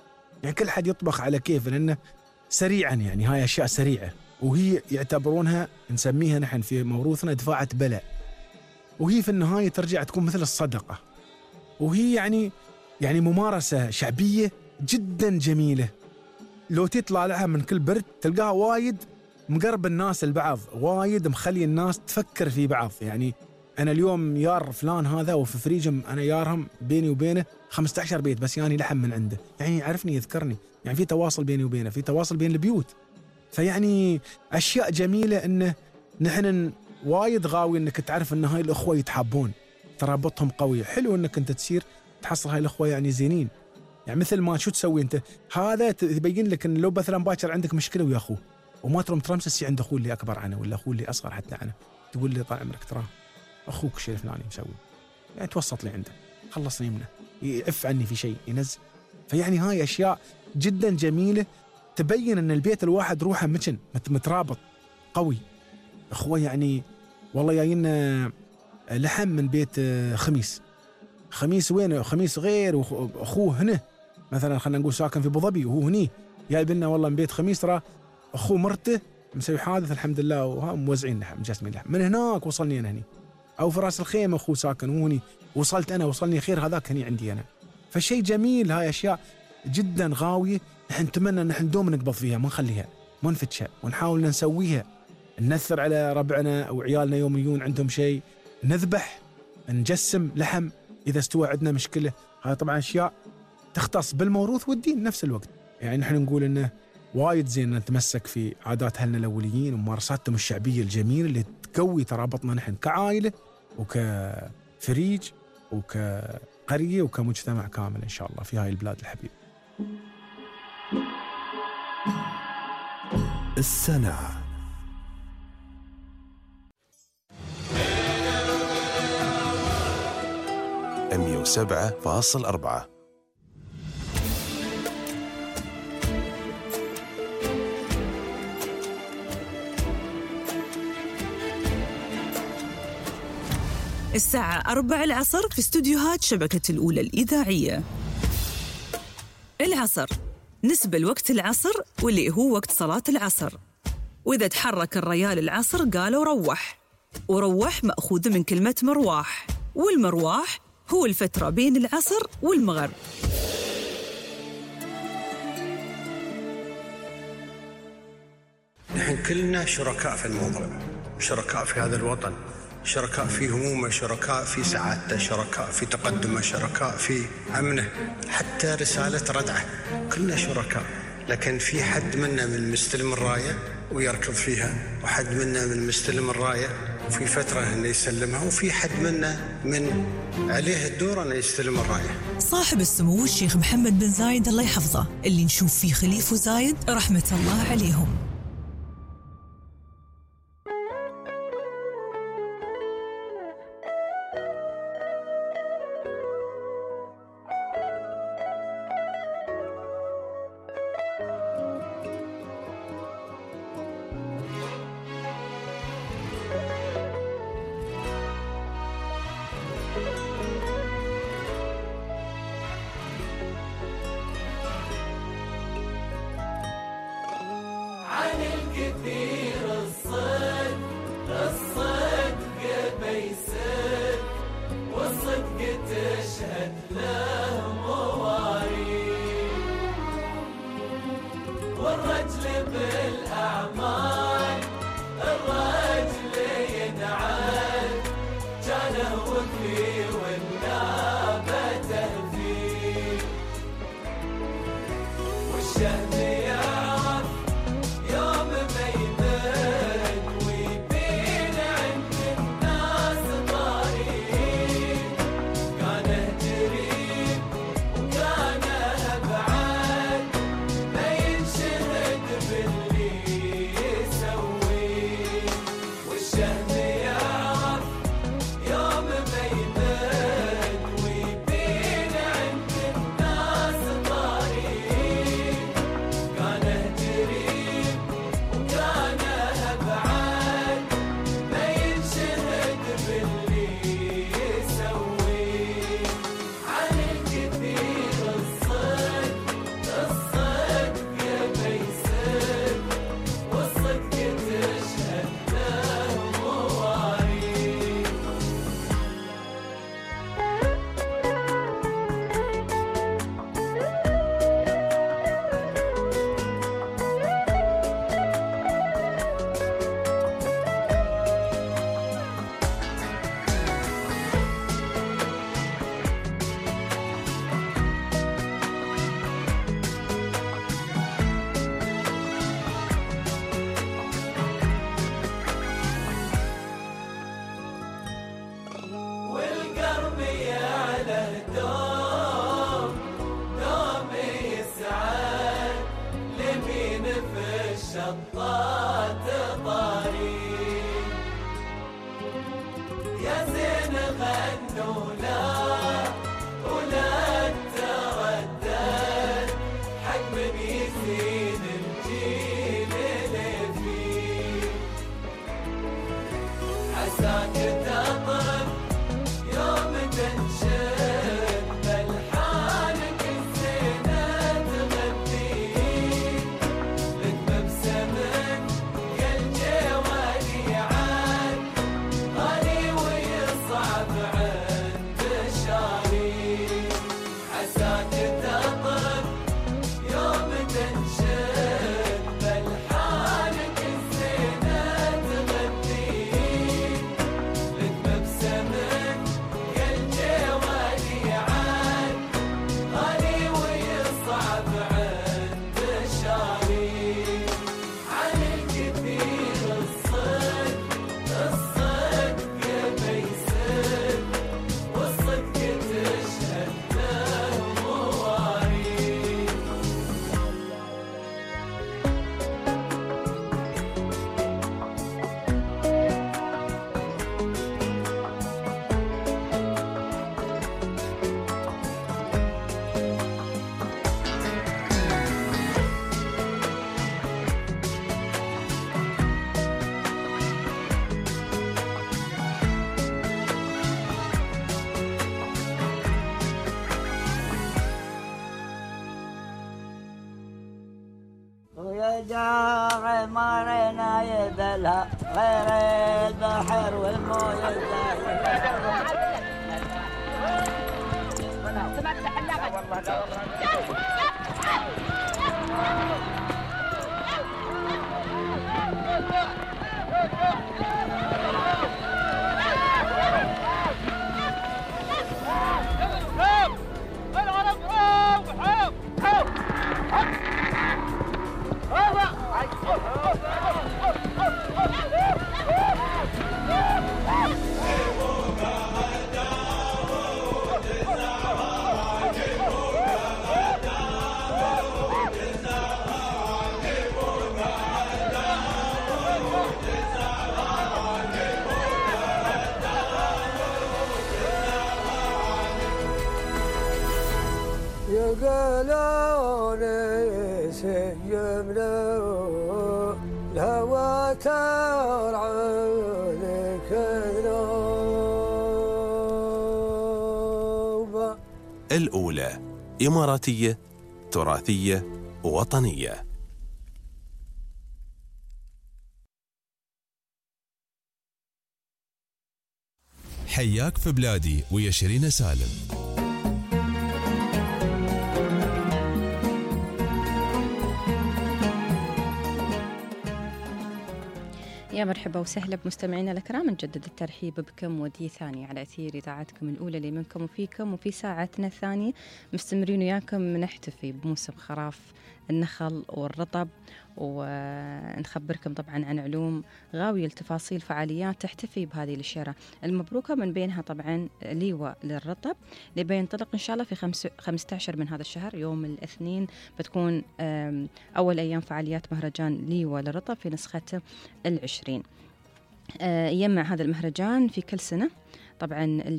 يعني كل حد يطبخ على كيف، لأنه سريعا يعني هاي أشياء سريعة، وهي يعتبرونها نسميها نحن في موروثنا دفاعة بلاء، وهي في النهاية ترجع تكون مثل الصدقة، وهي يعني ممارسة شعبية جدا جميلة. لو تطلع لها من كل برد تلقاها وايد مقرب الناس البعض، وايد مخلي الناس تفكر في بعض. يعني أنا اليوم يار فلان هذا وفي فريجم أنا يارهم بيني وبينه 15 بيت بس يعني لحم من عنده، يعني يعرفني يذكرني، يعني في تواصل بيني وبينه، في تواصل بين البيوت. فيعني أشياء جميلة إنه نحن وايد غاوي إنك تعرف إن هاي الأخوة يتحابون، ترابطهم قوي. حلو إنك أنت تصير تحصل هاي الأخوة يعني زينين. يعني مثل ما شو تسوي أنت، هذا تبين لك إن لو مثلا باكر عندك مشكلة ويا أخوه وما ترم ترمسسي عند أخوه اللي أكبر عنه ولا أخوه اللي أصغر حتى عنه، تقول لي طال عمرك ترى أخوك الشيء الفلاني مسوي، يعني توسط لي عنده، خلصني منه، يعف عني في شيء ينزل. فيعني هاي أشياء جدا جميلة تبين أن البيت الواحد روحه مترابط قوي. أخوة يعني والله جايين لحم من بيت خميس وين؟ خميس غير، وأخوه هنا مثلا خلينا نقول ساكن في أبو ظبي وهو هني، جايب لنا والله من بيت خميس ترى أخوه مرته مسوي حادث الحمد لله وهم موزعين لحم مجسمين لحم من هناك وصلني أنا هني، أو في راس الخيمة أخوه ساكن وهني وصلت أنا وصلني خير هذاك هني عندي أنا. فشيء جميل، هاي أشياء جدا غاوية نحن نتمنى أن نحن دوم نقبض فيها، ما نخليها ما نفتشها، ونحاول نسويها، ننثر على ربعنا أو عيالنا يوم يجون عندهم شيء نذبح نجسم لحم إذا استوى عندنا مشكلة. هاي طبعا أشياء تختص بالموروث والدين نفس الوقت. يعني نحن نقول إنه وايد زين نتمسك في عادات أهلنا الأوليين وممارساتهم الشعبية الجميلة اللي تقوي ترابطنا نحن كعائلة وكفريج وكقرية وكمجتمع كامل إن شاء الله في هاي البلاد الحبيبة. السنة 107.4. الساعة 4 العصر في استوديوهات شبكة الأولى الإذاعية. العصر نسبة لوقت العصر واللي هو وقت صلاة العصر، وإذا تحرك الريال العصر قالوا روح، وروح مأخوذ من كلمة مرواح، والمرواح هو الفترة بين العصر والمغرب. نحن كلنا شركاء في الموضوع، شركاء في هذا الوطن، شركاء في همومه، شركاء في سعادته، شركاء في تقدمه، شركاء في أمنه، حتى رسالة ردعه كلنا شركاء. لكن في حد منا من مستلم الراية ويركض فيها، وحد منا من مستلم الراية وفي فترة أنه يسلمها، وفي حد منا من عليه الدور أنه يستلم الراية. صاحب السمو الشيخ محمد بن زايد الله يحفظه، اللي نشوف فيه خليفه زايد رحمة الله عليهم. دوم دوم يسعد لمين في الشطات طريق يا زين غنوا لا ولا تردد حق من يزين الجيل اللي فيه عساك تطرب يوم تنشد بلحانك الزينة تغني لك مبسمك كالجوالي عاد غالي ويصعب عند الشاري عساك تطرب يوم تنشد بلحانك الزينة تغني لك مبسمك كالجوالي عاد غالي ويصعب عند الشاري عن الكثير الصدق بيسد والصدق تشهد له مواريث ويا جاع مرنا يذلها غير البحر والمويه يقولون سيمنا الهوى ترعى لك ذنوب. الأولى إماراتية تراثية وطنية. حياك في بلادي ويا شيرين سالم. يا مرحبا وسهلا بمستمعينا الكرام، نجدد الترحيب بكم ودي ثاني على أثير إذاعتكم الأولى اللي منكم وفيكم، وفي ساعتنا الثانية مستمرين وياكم نحتفي بموسم خراف النخل والرطب، ونخبركم طبعا عن علوم غاوية لتفاصيل فعاليات تحتفي بهذه الشهرة المبروكة، من بينها طبعا ليوة للرطب اللي بينطلق إن شاء الله في 15 من هذا الشهر يوم الاثنين، بتكون أول أيام فعاليات مهرجان ليوة للرطب في نسخته 20. يجمع هذا المهرجان في كل سنة طبعا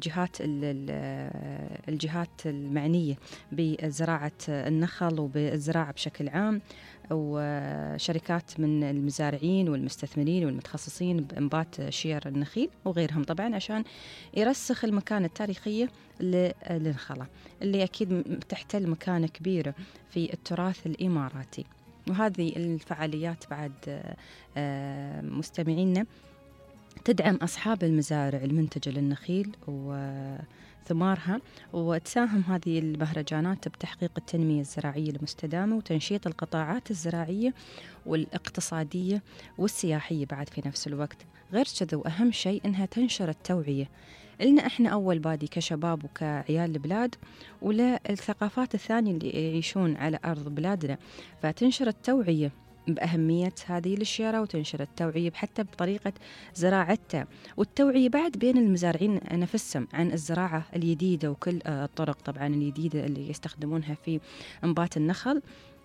الجهات المعنية بزراعة النخل وبالزراعة بشكل عام، وشركات من المزارعين والمستثمرين والمتخصصين بإنبات شير النخيل وغيرهم طبعا، عشان يرسخ المكانة التاريخية للنخلة اللي أكيد تحتل مكانة كبيرة في التراث الإماراتي. وهذه الفعاليات بعد مستمعينا تدعم أصحاب المزارع المنتجة للنخيل وثمارها، وتساهم هذه المهرجانات بتحقيق التنمية الزراعية المستدامة وتنشيط القطاعات الزراعية والاقتصادية والسياحية بعد في نفس الوقت. غير كذا وأهم شيء إنها تنشر التوعية لنا إحنا أول بادي كشباب وكعيال البلاد، ولا الثقافات الثانية اللي يعيشون على أرض بلادنا، فتنشر التوعية بأهمية هذه الشجرة وتنشر التوعية حتى بطريقة زراعتها، والتوعية بعد بين المزارعين نفسهم عن الزراعة الجديدة وكل الطرق طبعا الجديدة اللي يستخدمونها في إنبات النخل،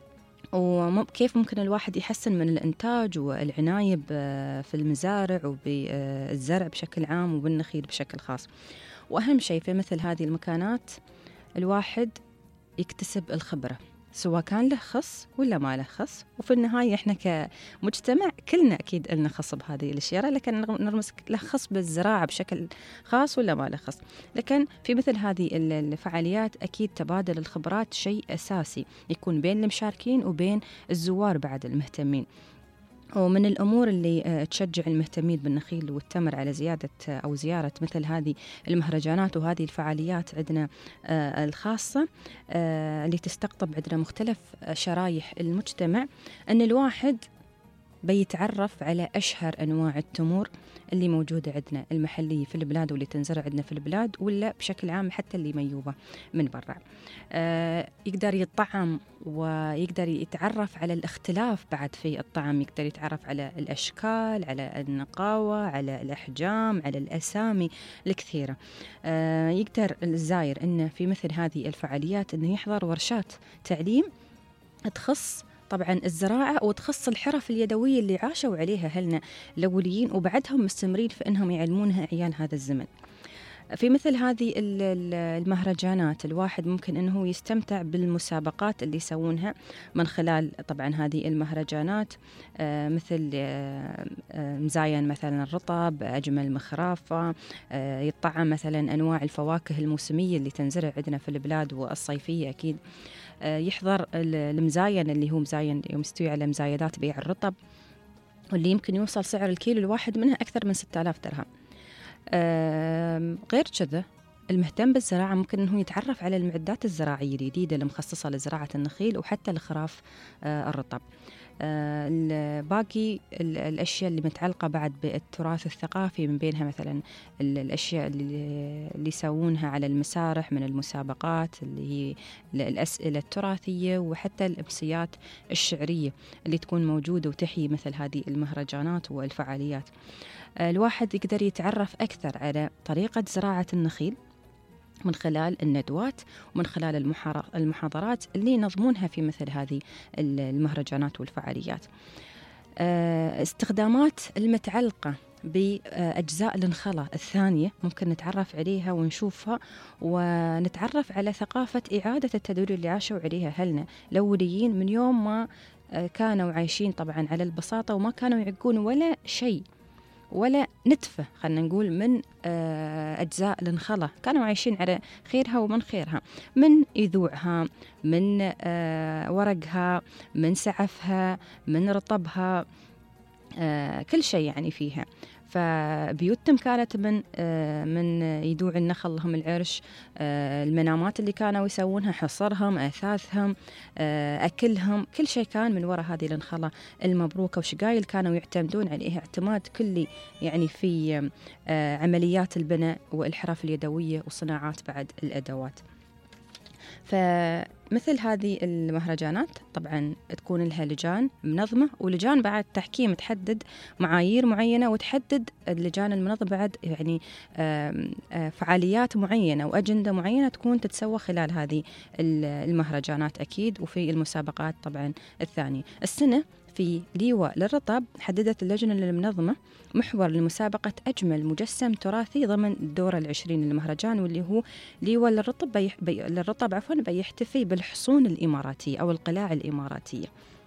وكيف ممكن الواحد يحسن من الإنتاج والعناية في المزارع وبالزرع بشكل عام وبالنخيل بشكل خاص. وأهم شيء في مثل هذه المكانات الواحد يكتسب الخبرة، سواء كان له خص ولا ما له خص، وفي النهاية إحنا كمجتمع كلنا أكيد لنا خص بهذه الأشياء، لكن نرمز له خص بالزراعة بشكل خاص ولا ما له خص. لكن في مثل هذه الفعاليات أكيد تبادل الخبرات شيء أساسي يكون بين المشاركين وبين الزوار بعد المهتمين. ومن الأمور اللي تشجع المهتمين بالنخيل والتمر على زيادة أو زيارة مثل هذه المهرجانات وهذه الفعاليات عندنا الخاصة اللي تستقطب عندنا مختلف شرايح المجتمع، أن الواحد بيتعرف على أشهر أنواع التمور اللي موجودة عندنا المحلية في البلاد واللي تنزرع عندنا في البلاد، ولا بشكل عام حتى اللي ميوبة من برا. يقدر يطعم ويقدر يتعرف على الاختلاف بعد في الطعم، يقدر يتعرف على الأشكال، على النقاوة، على الأحجام، على الأسامي الكثيرة. يقدر الزائر إنه في مثل هذه الفعاليات إنه يحضر ورشات تعليم تخص طبعا الزراعة وتخص الحرف اليدوية اللي عاشوا عليها أهلنا الأوليين وبعدهم مستمرين في أنهم يعلمونها عيال هذا الزمن. في مثل هذه المهرجانات الواحد ممكن أنه يستمتع بالمسابقات اللي يسوونها من خلال طبعا هذه المهرجانات، مثل مزاين مثلا الرطب، أجمل مخرافة، يطعم مثلا أنواع الفواكه الموسمية اللي تنزرع عندنا في البلاد والصيفية أكيد. يحضر المزاين اللي هو مزاين يستوي على مزايدات بيع الرطب، واللي يمكن يوصل سعر الكيلو الواحد منها أكثر من 6000 درهم. غير كذا المهتم بالزراعة ممكن أنه يتعرف على المعدات الزراعية الجديدة المخصصة لزراعة النخيل وحتى لخراف الرطب. باقي الأشياء اللي متعلقة بعد بالتراث الثقافي، من بينها مثلا الأشياء اللي يسوونها على المسارح من المسابقات اللي هي الأسئلة التراثية، وحتى الأمسيات الشعرية اللي تكون موجودة وتحيي مثل هذه المهرجانات والفعاليات. الواحد يقدر يتعرف أكثر على طريقة زراعة النخيل من خلال الندوات ومن خلال المحاضرات اللي ينظمونها في مثل هذه المهرجانات والفعاليات. استخدامات المتعلقة بأجزاء النخلة الثانية ممكن نتعرف عليها ونشوفها، ونتعرف على ثقافة إعادة التدوير اللي عاشوا عليها أهلنا الأوليين من يوم ما كانوا عايشين طبعا على البساطة، وما كانوا يعقون ولا شيء ولا نتفة خلنا نقول من أجزاء النخلة، كانوا عايشين على خيرها ومن خيرها، من يذوعها، من ورقها، من سعفها، من رطبها، كل شيء يعني فيها. فبيوتهم كانت من يدوع النخل لهم العرش، المنامات اللي كانوا يسوونها، حصرهم، أثاثهم، أكلهم، كل شيء كان من وراء هذه النخلة المبروكة، وشقايل كانوا يعتمدون عليها اعتماد كلي يعني في عمليات البناء والحرف اليدوية وصناعات بعد الأدوات. فمثل هذه المهرجانات طبعا تكون لها لجان منظمة، ولجان بعد تحكيم تحدد معايير معينة، وتحدد اللجان المنظمة بعد يعني فعاليات معينة وأجندة معينة تكون تتسوى خلال هذه المهرجانات أكيد، وفي المسابقات طبعا الثانية. السنة في ليوة للرطب حددت اللجنة المنظمة محور لمسابقة أجمل مجسم تراثي ضمن الدورة 20 للمهرجان، واللي هو ليوة للرطب بيحتفي بالحصون الإماراتية أو القلاع الإماراتية.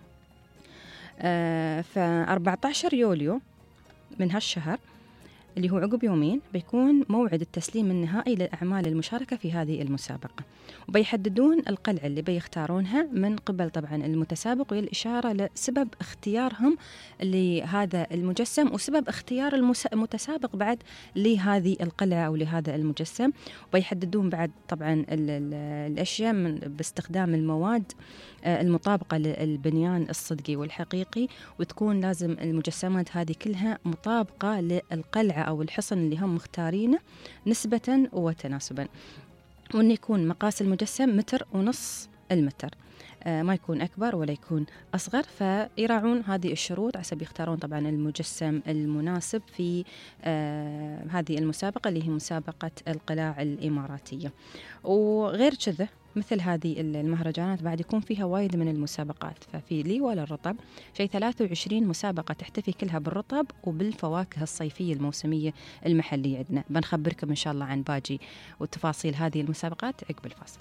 ف 14 يوليو من هالشهر اللي هو عقب يومين بيكون موعد التسليم النهائي للأعمال المشاركة في هذه المسابقة، وبيحددون القلعة اللي بيختارونها من قبل طبعا المتسابق، والإشارة لسبب اختيارهم لهذا المجسم وسبب اختيار المتسابق بعد لهذه القلعة أو لهذا المجسم. وبيحددون بعد طبعا الأشياء باستخدام المواد المطابقة للبنيان الصدقي والحقيقي، وتكون لازم المجسمات هذه كلها مطابقة للقلعة أو الحصن اللي هم مختارينه نسبة وتناسبا، وأن يكون مقاس المجسم 1.5 متر المتر. ما يكون أكبر ولا يكون أصغر، فيراعون هذه الشروط عسب يختارون طبعا المجسم المناسب في هذه المسابقة اللي هي مسابقة القلاع الإماراتية. وغير كذا مثل هذه المهرجانات بعد يكون فيها وايد من المسابقات، ففي ليوة للرطب شيء 23 مسابقة تحتفي كلها بالرطب وبالفواكه الصيفية الموسمية المحلية عندنا. بنخبركم إن شاء الله عن باقي وتفاصيل هذه المسابقات عقب الفاصل.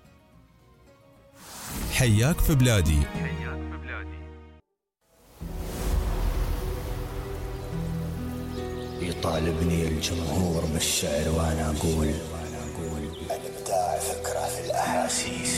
حياك في بلادي. يطالبني الجمهور بالشعر وانا اقول الابداع فكره في الاحاسيس.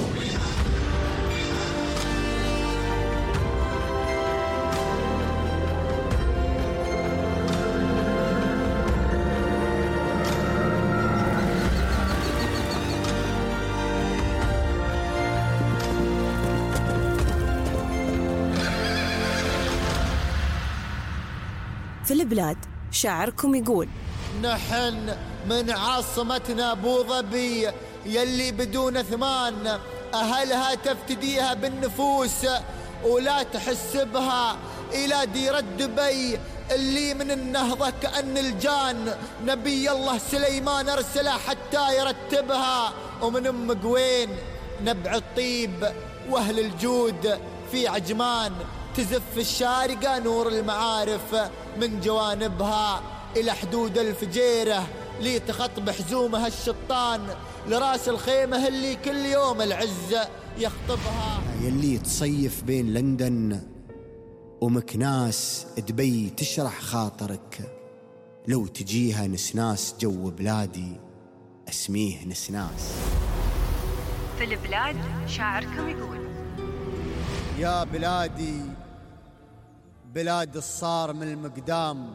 في البلاد شاعركم يقول: نحن من عاصمتنا أبو ظبي يلي بدون ثمان، أهلها تفتديها بالنفوس ولا تحس بها، إلى ديرة دبي اللي من النهضة كأن الجان نبي الله سليمان أرسله حتى يرتبها. ومن أم قوين نبع الطيب وأهل الجود في عجمان، تزف الشارقة نور المعارف من جوانبها إلى حدود الفجيرة لي تخط بحزومها الشطان لراس الخيمة اللي كل يوم العز يخطبها. يلي تصيف بين لندن ومكناس دبي تشرح خاطرك، لو تجيها نسناس جو بلادي اسميه نسناس. في البلاد شاعركم يقول: يا بلادي بلاد الصار من المقدام،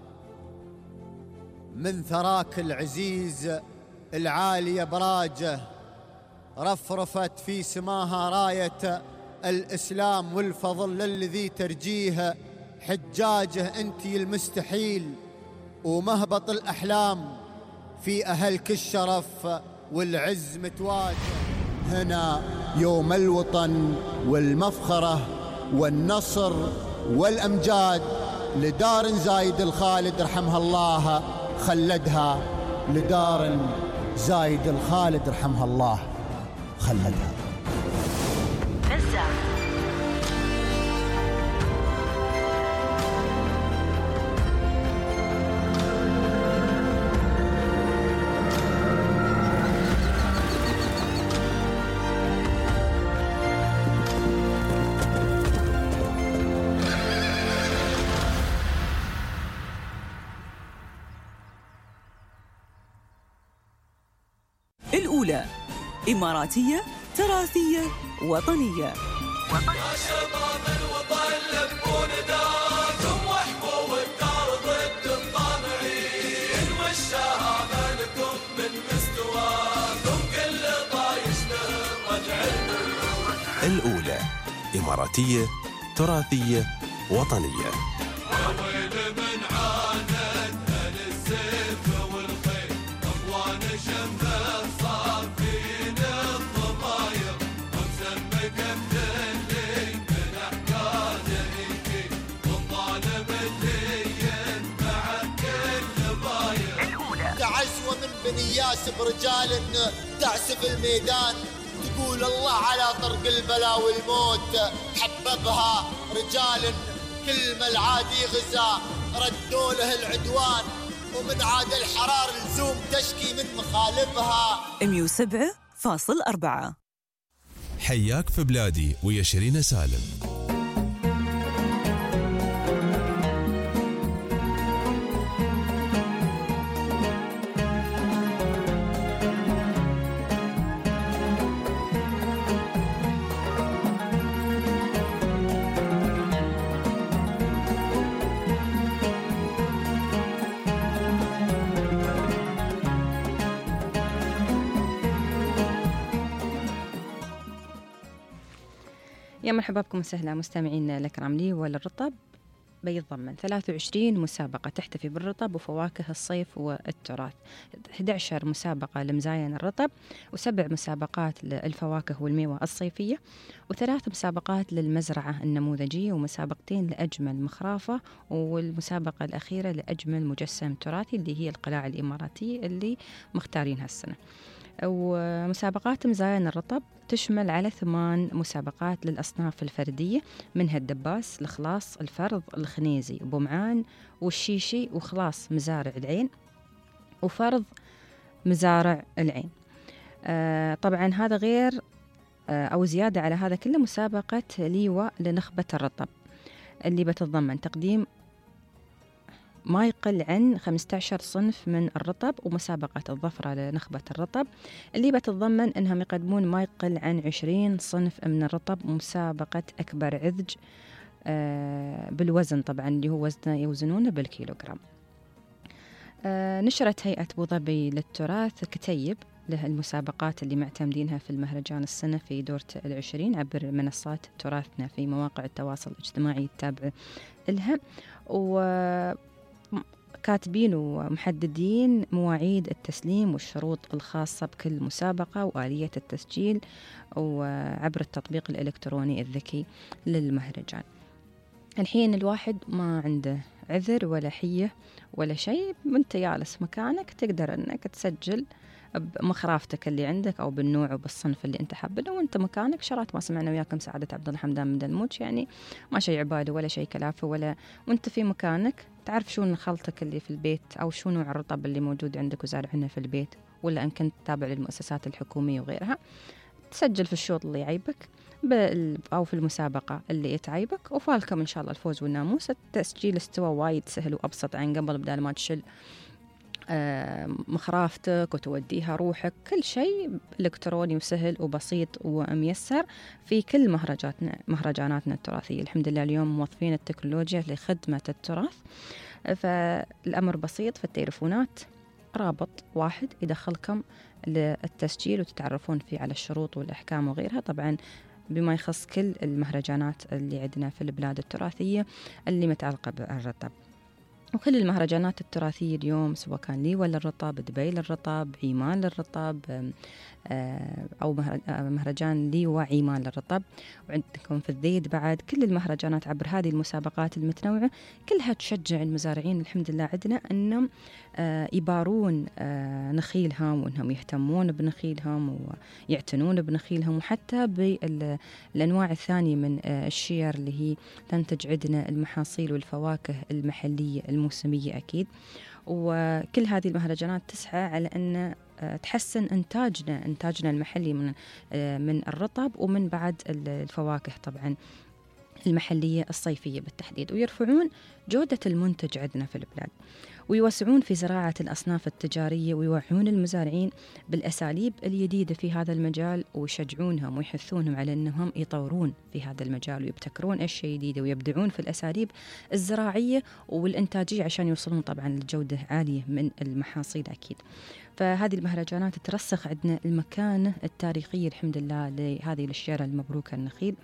من ثراك العزيز العالية براجه، رفرفت في سماها راية الإسلام والفضل الذي ترجيه حجاجه أنتي المستحيل ومهبط الأحلام، في أهلك الشرف والعز متواجه. هنا يوم الوطن والمفخرة والنصر والأمجاد لدار زايد الخالد رحمها الله خلدها، لدار زايد الخالد رحمها الله خلدها. الأولى إماراتية تراثية وطنية. يا شباب الوطن لبون داكم واحموا الدار ضد الطامعين، والشهامة لكم من مستواكم كل طايش للرجع. الأولى إماراتية تراثية وطنية. وويل من عانت أهل السيف والخيل، أخوان شمه صافين الضماير، ومسمى كمثلي من أحكاده يكي، والظالم اللي ينفع كل باير. تعسوى من بني ياس برجال تعسف الميدان، تقول الله على طرق البلا والموت حببها، رجال كل ما العادي غزا ردوا له العدوان، ومن عاد الحرار لزوم تشكي من مخالفها. 107.4 حياك في بلادي ويا شيرين سالم. يا مرحبا بكم وسهلا مستمعين الكرام لي وللرطب بيتضمن 23 مسابقة تحتفي بالرطب وفواكه الصيف والتراث، 11 مسابقة لمزاين الرطب، و7 مسابقات للفواكه والميوة الصيفية، و3 مسابقات للمزرعة النموذجية، ومسابقتين لأجمل مخرافة، والمسابقة الأخيرة لأجمل مجسم تراثي اللي هي القلاع الإماراتية اللي مختارينها السنة. ومسابقات مزاين الرطب تشمل على 8 مسابقات للأصناف الفردية، منها الدباس، الخلاص، الفرض، الخنيزي، بومعان والشيشي، وخلاص مزارع العين، وفرض مزارع العين. طبعا هذا غير أو زيادة على هذا كله مسابقة ليوة لنخبة الرطب اللي بتتضمن تقديم ما يقل عن 15 صنف من الرطب، ومسابقة الظفرة لنخبة الرطب اللي بتتضمن أنهم يقدمون ما يقل عن 20 صنف من الرطب، ومسابقة أكبر عذج بالوزن طبعا اللي هو وزنه يوزنونه بالكيلوغرام. نشرت هيئة أبو ظبي للتراث كتيب له المسابقات اللي معتمدينها في المهرجان السنة في دورة 20 عبر منصات تراثنا في مواقع التواصل الاجتماعي التابعة لها، كاتبين ومحددين مواعيد التسليم والشروط الخاصة بكل مسابقة وآلية التسجيل وعبر التطبيق الإلكتروني الذكي للمهرجان. الحين الواحد ما عنده عذر ولا حية ولا شيء، وانت جالس مكانك تقدر انك تسجل بمخرافتك اللي عندك او بالنوع وبالصنف اللي انت حابه، وانت مكانك شرات ما سمعنا وياكم سعادة عبد الله حمدان من دلموج، يعني ما شيء عباده ولا شيء كلافه ولا، وانت في مكانك تعرف شو خلطك اللي في البيت او شو نوع الرطب اللي موجود عندك وزارعينه في البيت، ولا ان كنت تابع للمؤسسات الحكومية وغيرها، تسجل في الشوط اللي يعيبك أو في المسابقة اللي يتعيبك، وفالكم إن شاء الله الفوز والناموس. التسجيل استوى وايد سهل وأبسط عن قبل، بدل ما تشل مخرافتك وتوديها روحك، كل شيء إلكتروني وسهل وبسيط وميسر في كل مهرجاناتنا التراثية. الحمد لله اليوم موظفين التكنولوجيا لخدمة التراث، فالأمر بسيط، في التليفونات رابط واحد يدخلكم للتسجيل وتتعرفون فيه على الشروط والأحكام وغيرها، طبعا بما يخص كل المهرجانات اللي عندنا في البلاد التراثية اللي متعلقة بالرطب. وكل المهرجانات التراثية اليوم سواء كان ليوة للرطب، دبي للرطب، عيمان للرطب، أو مهرجان ليوة عيمان للرطب، وعندكم في الذيد بعد، كل المهرجانات عبر هذه المسابقات المتنوعة كلها تشجع المزارعين الحمد لله عندنا أنهم يبارون نخيلهم، وأنهم يهتمون بنخيلهم ويعتنون بنخيلهم، وحتى بالأنواع الثانية من الشير اللي هي تنتج عندنا المحاصيل والفواكه المحلية الموسمية أكيد. وكل هذه المهرجانات تسعى على أن تحسن إنتاجنا المحلي من الرطب، ومن بعد الفواكه طبعا المحلية الصيفية بالتحديد، ويرفعون جودة المنتج عندنا في البلاد، ويوسعون في زراعة الأصناف التجارية، ويوعون المزارعين بالأساليب الجديدة في هذا المجال، ويشجعونهم ويحثونهم على أنهم يطورون في هذا المجال ويبتكرون أشياء جديدة ويبدعون في الأساليب الزراعية والإنتاجية عشان يوصلون طبعا لجودة عالية من المحاصيل أكيد. فهذه المهرجانات ترسخ عندنا المكانة التاريخية الحمد لله لهذه الشجرة المبروكة النخيل،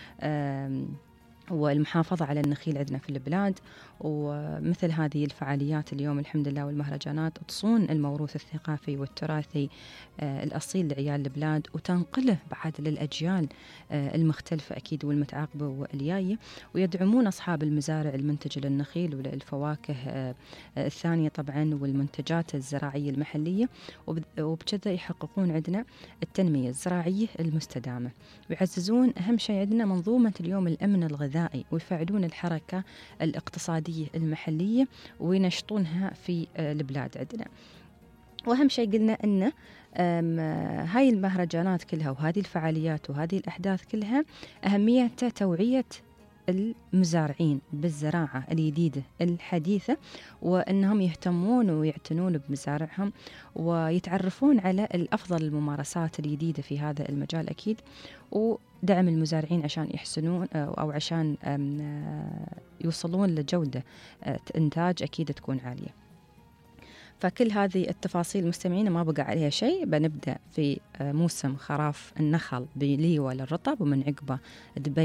والمحافظة على النخيل عندنا في البلاد. ومثل هذه الفعاليات اليوم الحمد لله والمهرجانات تصون الموروث الثقافي والتراثي الأصيل لعيال البلاد، وتنقله بعد للأجيال المختلفة أكيد والمتعاقبة والجاية، ويدعمون أصحاب المزارع المنتجة للنخيل وللفواكه الثانية طبعا والمنتجات الزراعية المحلية، وبكذا يحققون عندنا التنمية الزراعية المستدامة، ويعززون أهم شيء عندنا منظومة اليوم الأمن الغذائي، ويفعلون الحركة الاقتصادية المحلية وينشطونها في البلاد عندنا. وأهم شيء قلنا أن هاي المهرجانات كلها وهذه الفعاليات وهذه الأحداث كلها أهميتها توعية المزارعين بالزراعة الجديدة الحديثة، وأنهم يهتمون ويعتنون بمزارعهم ويتعرفون على الأفضل الممارسات الجديدة في هذا المجال أكيد، ودعم المزارعين عشان يحسنون أو عشان يوصلون لجودة إنتاج أكيد تكون عالية. فكل هذه التفاصيل مستمعين ما بقى عليها شيء، بنبدأ في موسم خراف النخل بليوة للرطب، ومن عقبه دبي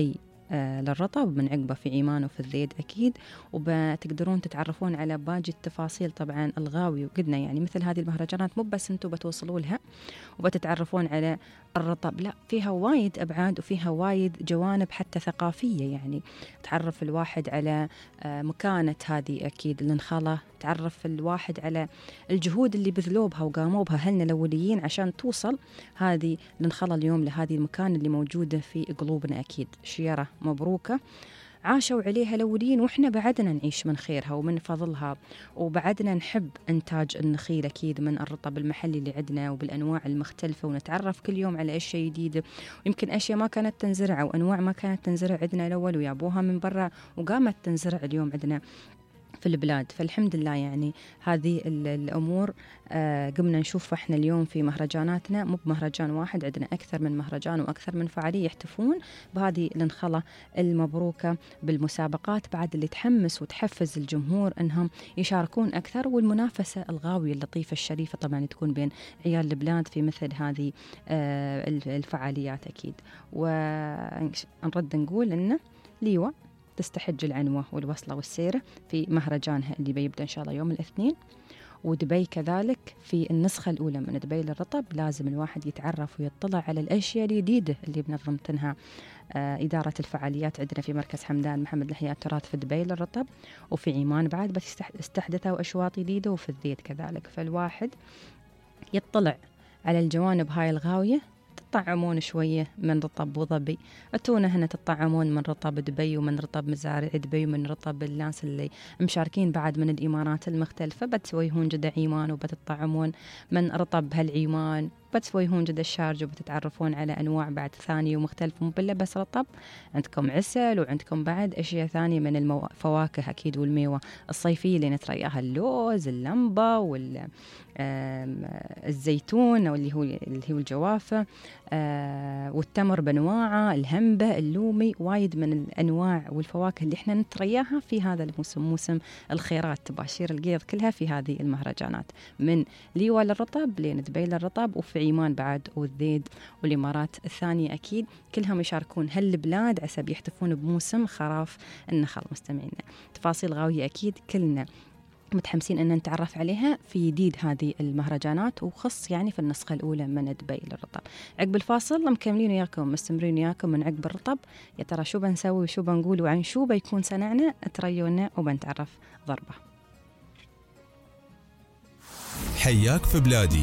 للرطب، من عقبه في عيمان وفي الذيد أكيد. وبتقدرون تتعرفون على باقي التفاصيل طبعا الغاوي، وقلنا يعني مثل هذه المهرجانات مو بس أنتم بتوصلوا لها وبتتعرفون على الرطب، لا فيها وايد أبعاد وفيها وايد جوانب حتى ثقافية. يعني تعرف الواحد على مكانة هذه أكيد الانخلة، تعرف الواحد على الجهود اللي بذلوا بها وقاموا بها أهلنا الأوليين عشان توصل هذه الانخلة اليوم لهذه المكان اللي موجودة في قلوبنا. أكيد شيرة مبروكة عاشوا عليها الأولين، وإحنا بعدنا نعيش من خيرها ومن فضلها، وبعدنا نحب إنتاج النخيل أكيد من الرطب المحلي اللي عندنا وبالأنواع المختلفة، ونتعرف كل يوم على أشياء جديدة، ويمكن أشياء ما كانت تنزرع وأنواع ما كانت تنزرع عندنا الأول ويابوها من برا وقامت تنزرع اليوم عندنا في البلاد. فالحمد لله يعني هذه الأمور قمنا نشوف احنا اليوم في مهرجاناتنا، مو بمهرجان واحد، عندنا أكثر من مهرجان وأكثر من فعالية يحتفون بهذه الانخلة المبروكة بالمسابقات، بعد اللي تحمس وتحفز الجمهور أنهم يشاركون أكثر، والمنافسة الغاوية اللطيفة الشريفة طبعا تكون بين عيال البلاد في مثل هذه الفعاليات أكيد. ونرد نقول أن ليوة تستحج العنوة والوصلة والسيرة في مهرجانها اللي بيبدأ إن شاء الله يوم الاثنين، ودبي كذلك في النسخة الأولى من دبي للرطب لازم الواحد يتعرف ويطلع على الأشياء الجديدة اللي بنظمتها إدارة الفعاليات عندنا في مركز حمدان محمد لإحياء التراث في دبي للرطب، وفي عمان بعد بس استحدثوا أشواط جديدة، وفي الذيد كذلك. فالواحد يطلع على الجوانب هاي الغاوية. تطعمون شوية من رطب أبو ظبي، أتونا هنا تطعمون من رطب دبي ومن رطب مزارع دبي ومن رطب الناس اللي مشاركين بعد من الإمارات المختلفة، بتسويهون جدا عيمان وبتطعمون من رطب هالعيمان، بتسويهون جدا الشارجة وبتتعرفون على أنواع بعد ثانية ومختلفة، مو بالله بس رطب، عندكم عسل وعندكم بعد أشياء ثانية من الفواكه أكيد والميوة الصيفية اللي نترياها، اللوز، اللمبة والزيتون اللي هو الجوافة، والتمر بأنواعه، الهنبة، اللومي، وايد من الأنواع والفواكه اللي احنا نترياها في هذا الموسم، موسم الخيرات، تباشير القيض كلها في هذه المهرجانات، من ليوة للرطب لين دبي للرطب، وفي عمان بعد والذيد والإمارات الثانية أكيد كلهم يشاركون هالبلاد عسب يحتفون بموسم خراف النخل. مستمعينا تفاصيل غاوية أكيد كلنا متحمسين أن نتعرف عليها في جديد هذه المهرجانات، وخص يعني في النسخة الأولى من دبي للرطب. عقب الفاصل مكملين وياكم مستمرين وياكم من عقب الرطب، يا ترى شو بنسوي وشو بنقول وعن شو بيكون صنعنا، تريونا وبنتعرف ضربة. حياك في بلادي.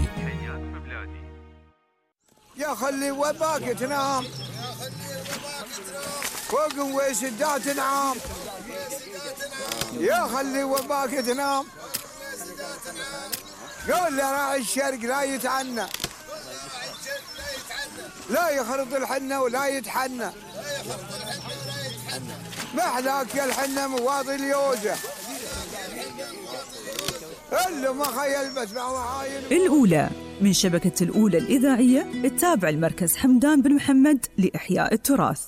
يا خلي وباك تنام فوق وسدات نعام، يا خلي وباك تنام قول راعي الشرق لا يتعنى، لا يخرط الحنة ولا يتحنى، محلاك يا الحنة مواضي اليوزة اللي ما خيل بس الأولى من شبكة الأولى الإذاعية التابع لمركز حمدان بن محمد لإحياء التراث.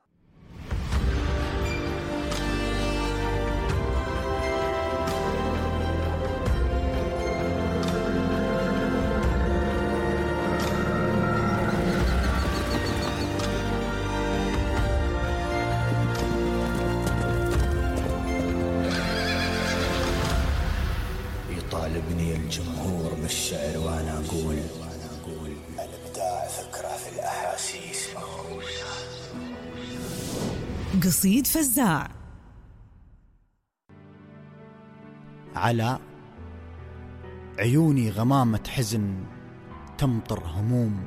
يطالبني الجمهور بالشعر وانا اقول الابداع فكره في الاحاسيس مغروسه. قصيد فزاع. على عيوني غمامة حزن تمطر هموم،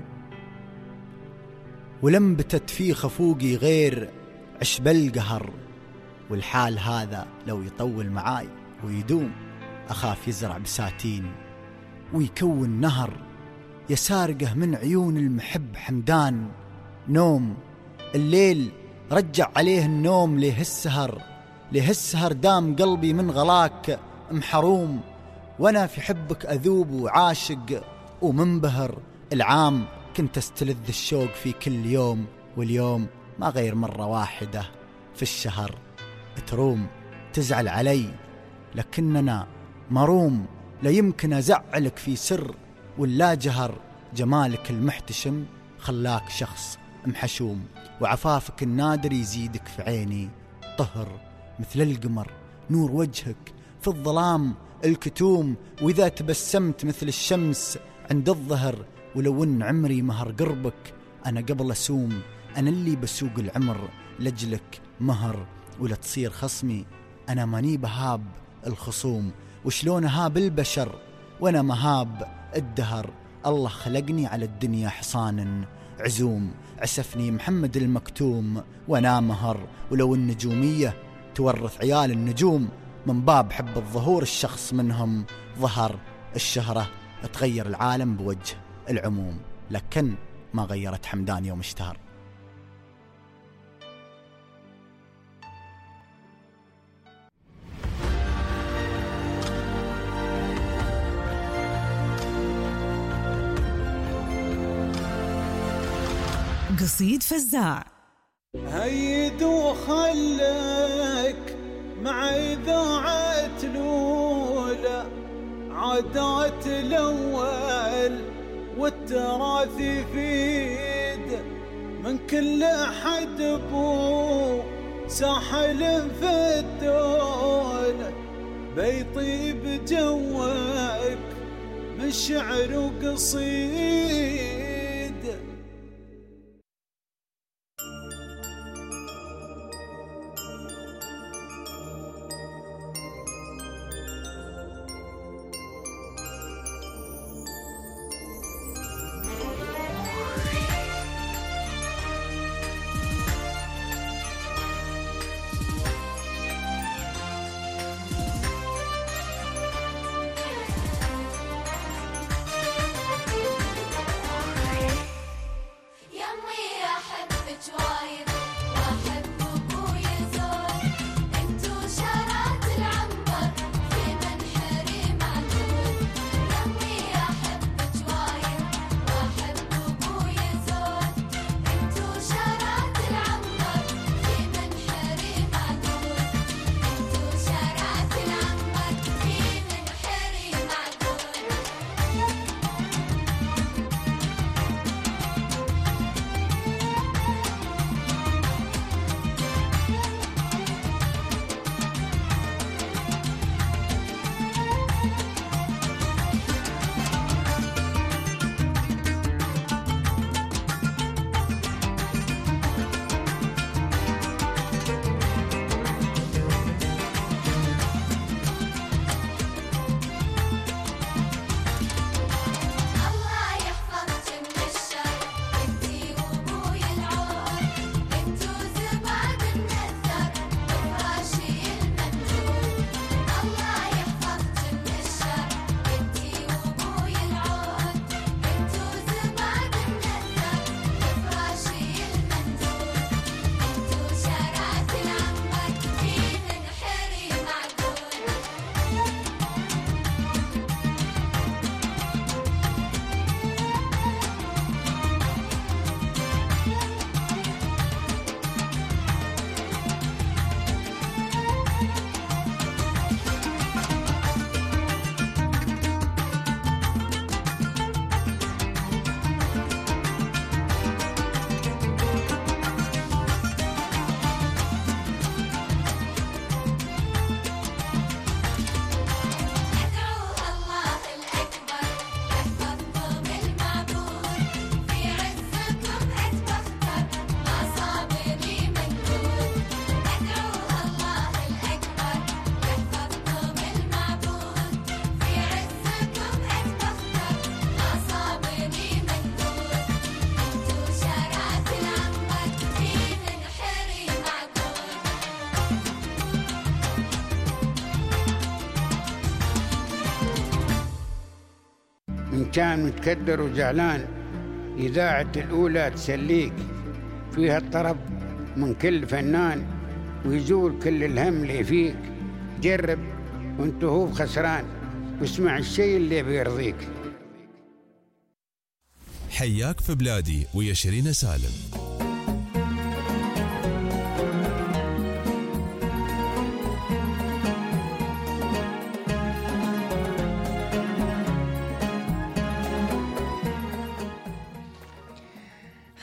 ولم بتت في خفوقي غير عشب القهر، والحال هذا لو يطول معاي ويدوم أخاف يزرع بساتين ويكون نهر يسارقه من عيون المحب حمدان. نوم الليل رجع عليه النوم، ليه السهر دام قلبي من غلاك محروم، وانا في حبك اذوب وعاشق ومنبهر. العام كنت استلذ الشوق في كل يوم، واليوم ما غير مرة واحدة في الشهر. تروم تزعل علي لكننا مروم، لا يمكن أزعلك في سر ولا جهر، جمالك المحتشم خلاك شخص محشوم، وعفافك النادر يزيدك في عيني طهر مثل القمر، نور وجهك في الظلام الكتوم، وإذا تبسمت مثل الشمس عند الظهر. ولو إن عمري مهر قربك أنا قبل أسوم، أنا اللي بسوق العمر لجلك مهر. ولا تصير خصمي أنا ماني بهاب الخصوم، وشلون هاب البشر وأنا مهاب الدهر. الله خلقني على الدنيا حصان عزوم، عسفني محمد المكتوم وأنا مهر. ولو النجومية تورث عيال النجوم، من باب حب الظهور الشخص منهم ظهر. الشهرة تغير العالم بوجه العموم، لكن ما غيرت حمدان يوم اشتهر. قصيد فزاع. هيد وخلك مع إذاعة الأولى، عادات الأول والتراث يفيد من كل أحد بو ساحل في الدولة، بيطيب جوك من شعر وقصيد. إن كان متكدر وزعلان إذاعة الأولى تسليك، فيها الطرب من كل فنان ويزول كل الهم اللي فيك. جرب وانت هو خسران واسمع الشيء اللي بيرضيك. حياك في بلادي ويا شيرين سالم.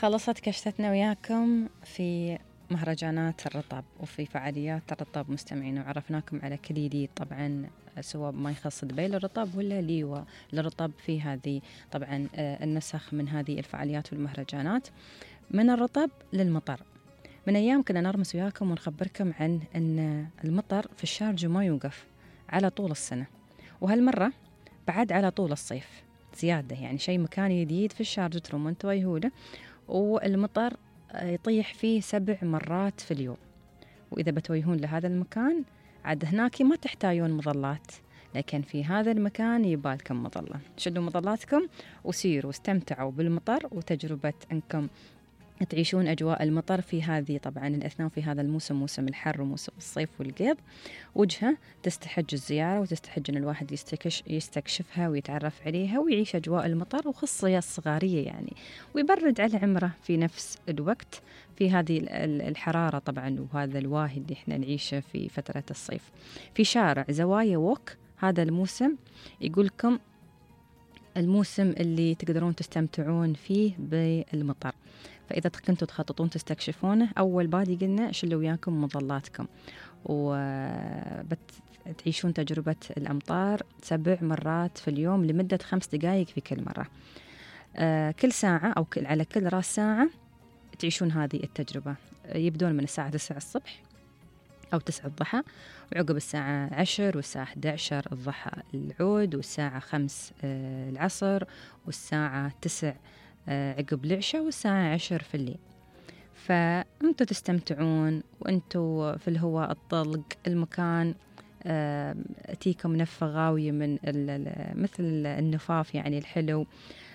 خلصت كشتتنا وياكم في مهرجانات الرطب وفي فعاليات الرطب مستمعين، وعرفناكم على كل جديد طبعا سواء ما يخص دبيل الرطب ولا ليوة الرطب في هذه طبعا النسخ من هذه الفعاليات والمهرجانات. من الرطب للمطر، من أيام كنا نرمس وياكم ونخبركم عن أن المطر في الشارجة ما يوقف على طول السنة، وهالمرة بعد على طول الصيف زيادة، يعني شيء مكان جديد في الشارجة ترومون تويهوله، والمطر يطيح فيه 7 مرات في اليوم. وإذا بتويهون لهذا المكان عاد هناك ما تحتاجون مظلات، لكن في هذا المكان يبالكم مظلة. شدوا مظلاتكم وسيروا واستمتعوا بالمطر وتجربة أنكم تعيشون أجواء المطر في هذه طبعا الأثناء في هذا الموسم، موسم الحر وموسم الصيف والقيض. وجهة تستحج الزيارة وتستحج أن الواحد يستكشفها ويتعرف عليها ويعيش أجواء المطر وخاصة الصغارية يعني، ويبرد على عمره في نفس الوقت في هذه الحرارة طبعا وهذا الواهي اللي احنا نعيشه في فترة الصيف. في شارع زوايا ووك هذا الموسم يقولكم الموسم اللي تقدرون تستمتعون فيه بالمطر، فإذا كنتوا تخططون تستكشفونه أول بادي قلنا شلوا وياكم مظلاتكم وبتعيشون تجربة الأمطار 7 مرات في اليوم لمدة 5 دقائق في كل مرة. كل ساعة أو على كل راس ساعة تعيشون هذه التجربة. يبدون من الساعة 9 الصبح أو 9 الضحى، وعقب الساعة 10 والساعة 11 الضحى العود، والساعة 5 العصر، والساعة 9 عقب العشاء، والساعة 10 في الليل. فأنتوا تستمتعون وأنتوا في الهواء الطلق، المكان تيكم نفة غاوية من مثل النفاف يعني الحلو.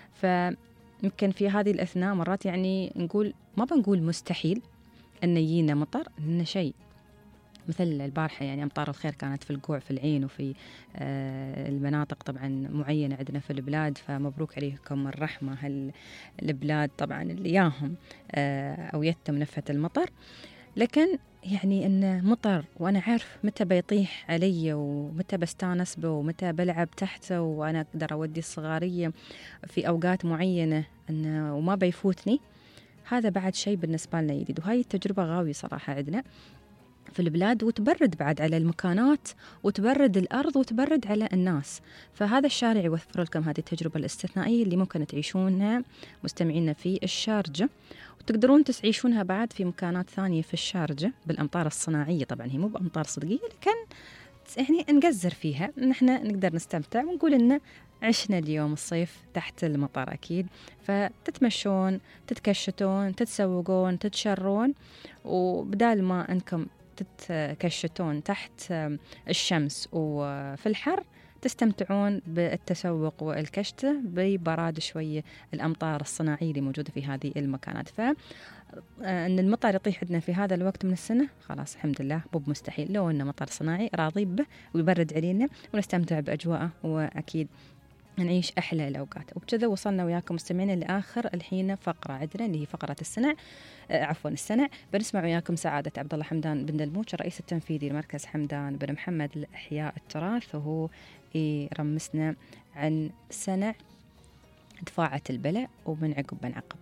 فيمكن في هذه الأثناء مرات يعني نقول ما بنقول مستحيل أن يجينا مطر، إنه شيء مثل البارحة يعني أمطار الخير كانت في القوع في العين وفي المناطق طبعا معينة عندنا في البلاد، فمبروك عليكم الرحمة البلاد طبعا اللي ياهم أو يتم نفة المطر. لكن يعني أن مطر وأنا عارف متى بيطيح علي ومتى بستانس به ومتى بلعب تحته وأنا أقدر أودي الصغارية في أوقات معينة وما بيفوتني، هذا بعد شيء بالنسبة لنا جديد. وهاي التجربة غاوية صراحة عندنا في البلاد، وتبرد بعد على المكانات وتبرد الأرض وتبرد على الناس. فهذا الشارع يوفر لكم هذه التجربة الاستثنائية اللي ممكن تعيشونها مستمعينا في الشارجة، وتقدرون تعيشونها بعد في مكانات ثانية في الشارجة بالأمطار الصناعية. طبعا هي مو بأمطار صدقية، لكن يعني نقزر فيها، نحن نقدر نستمتع ونقول إن عشنا اليوم الصيف تحت المطر أكيد. فتتمشون، تتكشتون، تتسوقون، تتشرون، وبدال ما أنكم تتكشتون تحت الشمس وفي الحر تستمتعون بالتسوق والكشتة ببراد شوية الأمطار الصناعية اللي موجودة في هذه المكانات. فأن المطر يطيح عندنا في هذا الوقت من السنة خلاص الحمد لله مو مستحيل، لو أنه مطر صناعي راضي به ويبرد علينا ونستمتع بأجواءه وأكيد نعيش أحلى الأوقات. وبكذا وصلنا وياكم مستمعين لآخر الحين فقرة عندنا اللي هي فقرة السنع، السنع. بنسمع وياكم سعادة عبد الله حمدان بن دلموش الرئيس التنفيذي لمركز حمدان بن محمد لإحياء التراث، وهو يرمسنا عن سنع دفاعة البلاء ومن عقب بنعقب.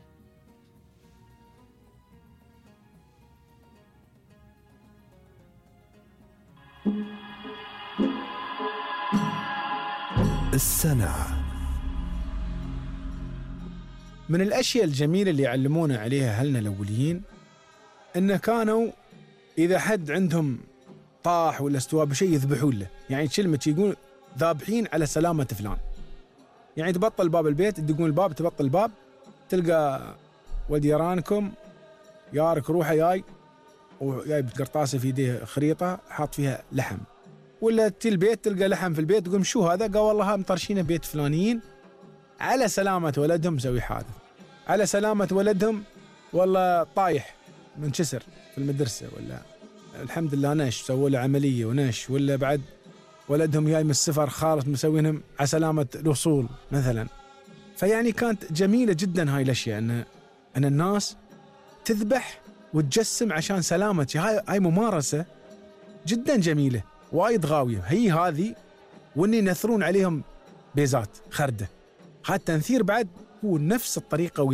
السنع. من الأشياء الجميلة اللي يعلمونا عليها أهلنا الأوليين إن كانوا إذا حد عندهم طاح ولا استوى بشيء يذبحون له، يعني كلمة يقول ذابحين على سلامة فلان. يعني تبطل باب البيت، تدقون الباب، تبطل الباب تلقى ولد يرانكم يارك روحه جاي وجايب قرطاسة في يديه خريطة حاط فيها لحم، ولا تي البيت تلقى لحم في البيت تقول شو هذا؟ قال والله مطرشين بيت فلانيين على سلامة ولدهم مسوي حادث، على سلامة ولدهم والله طايح منكسر في المدرسة، ولا الحمد لله نش سووا له عملية ونش، ولا بعد ولدهم جاي من السفر خالص مسوينهم على سلامة الوصول مثلا. فيعني كانت جميلة جدا هاي الأشياء أن الناس تذبح وتجسم عشان سلامتي. هاي ممارسة جدا جميلة وايد غاوية هي هذه، وإن ينثرون عليهم بيزات خردة. هذا التنثير بعد هو نفس الطريقة ويا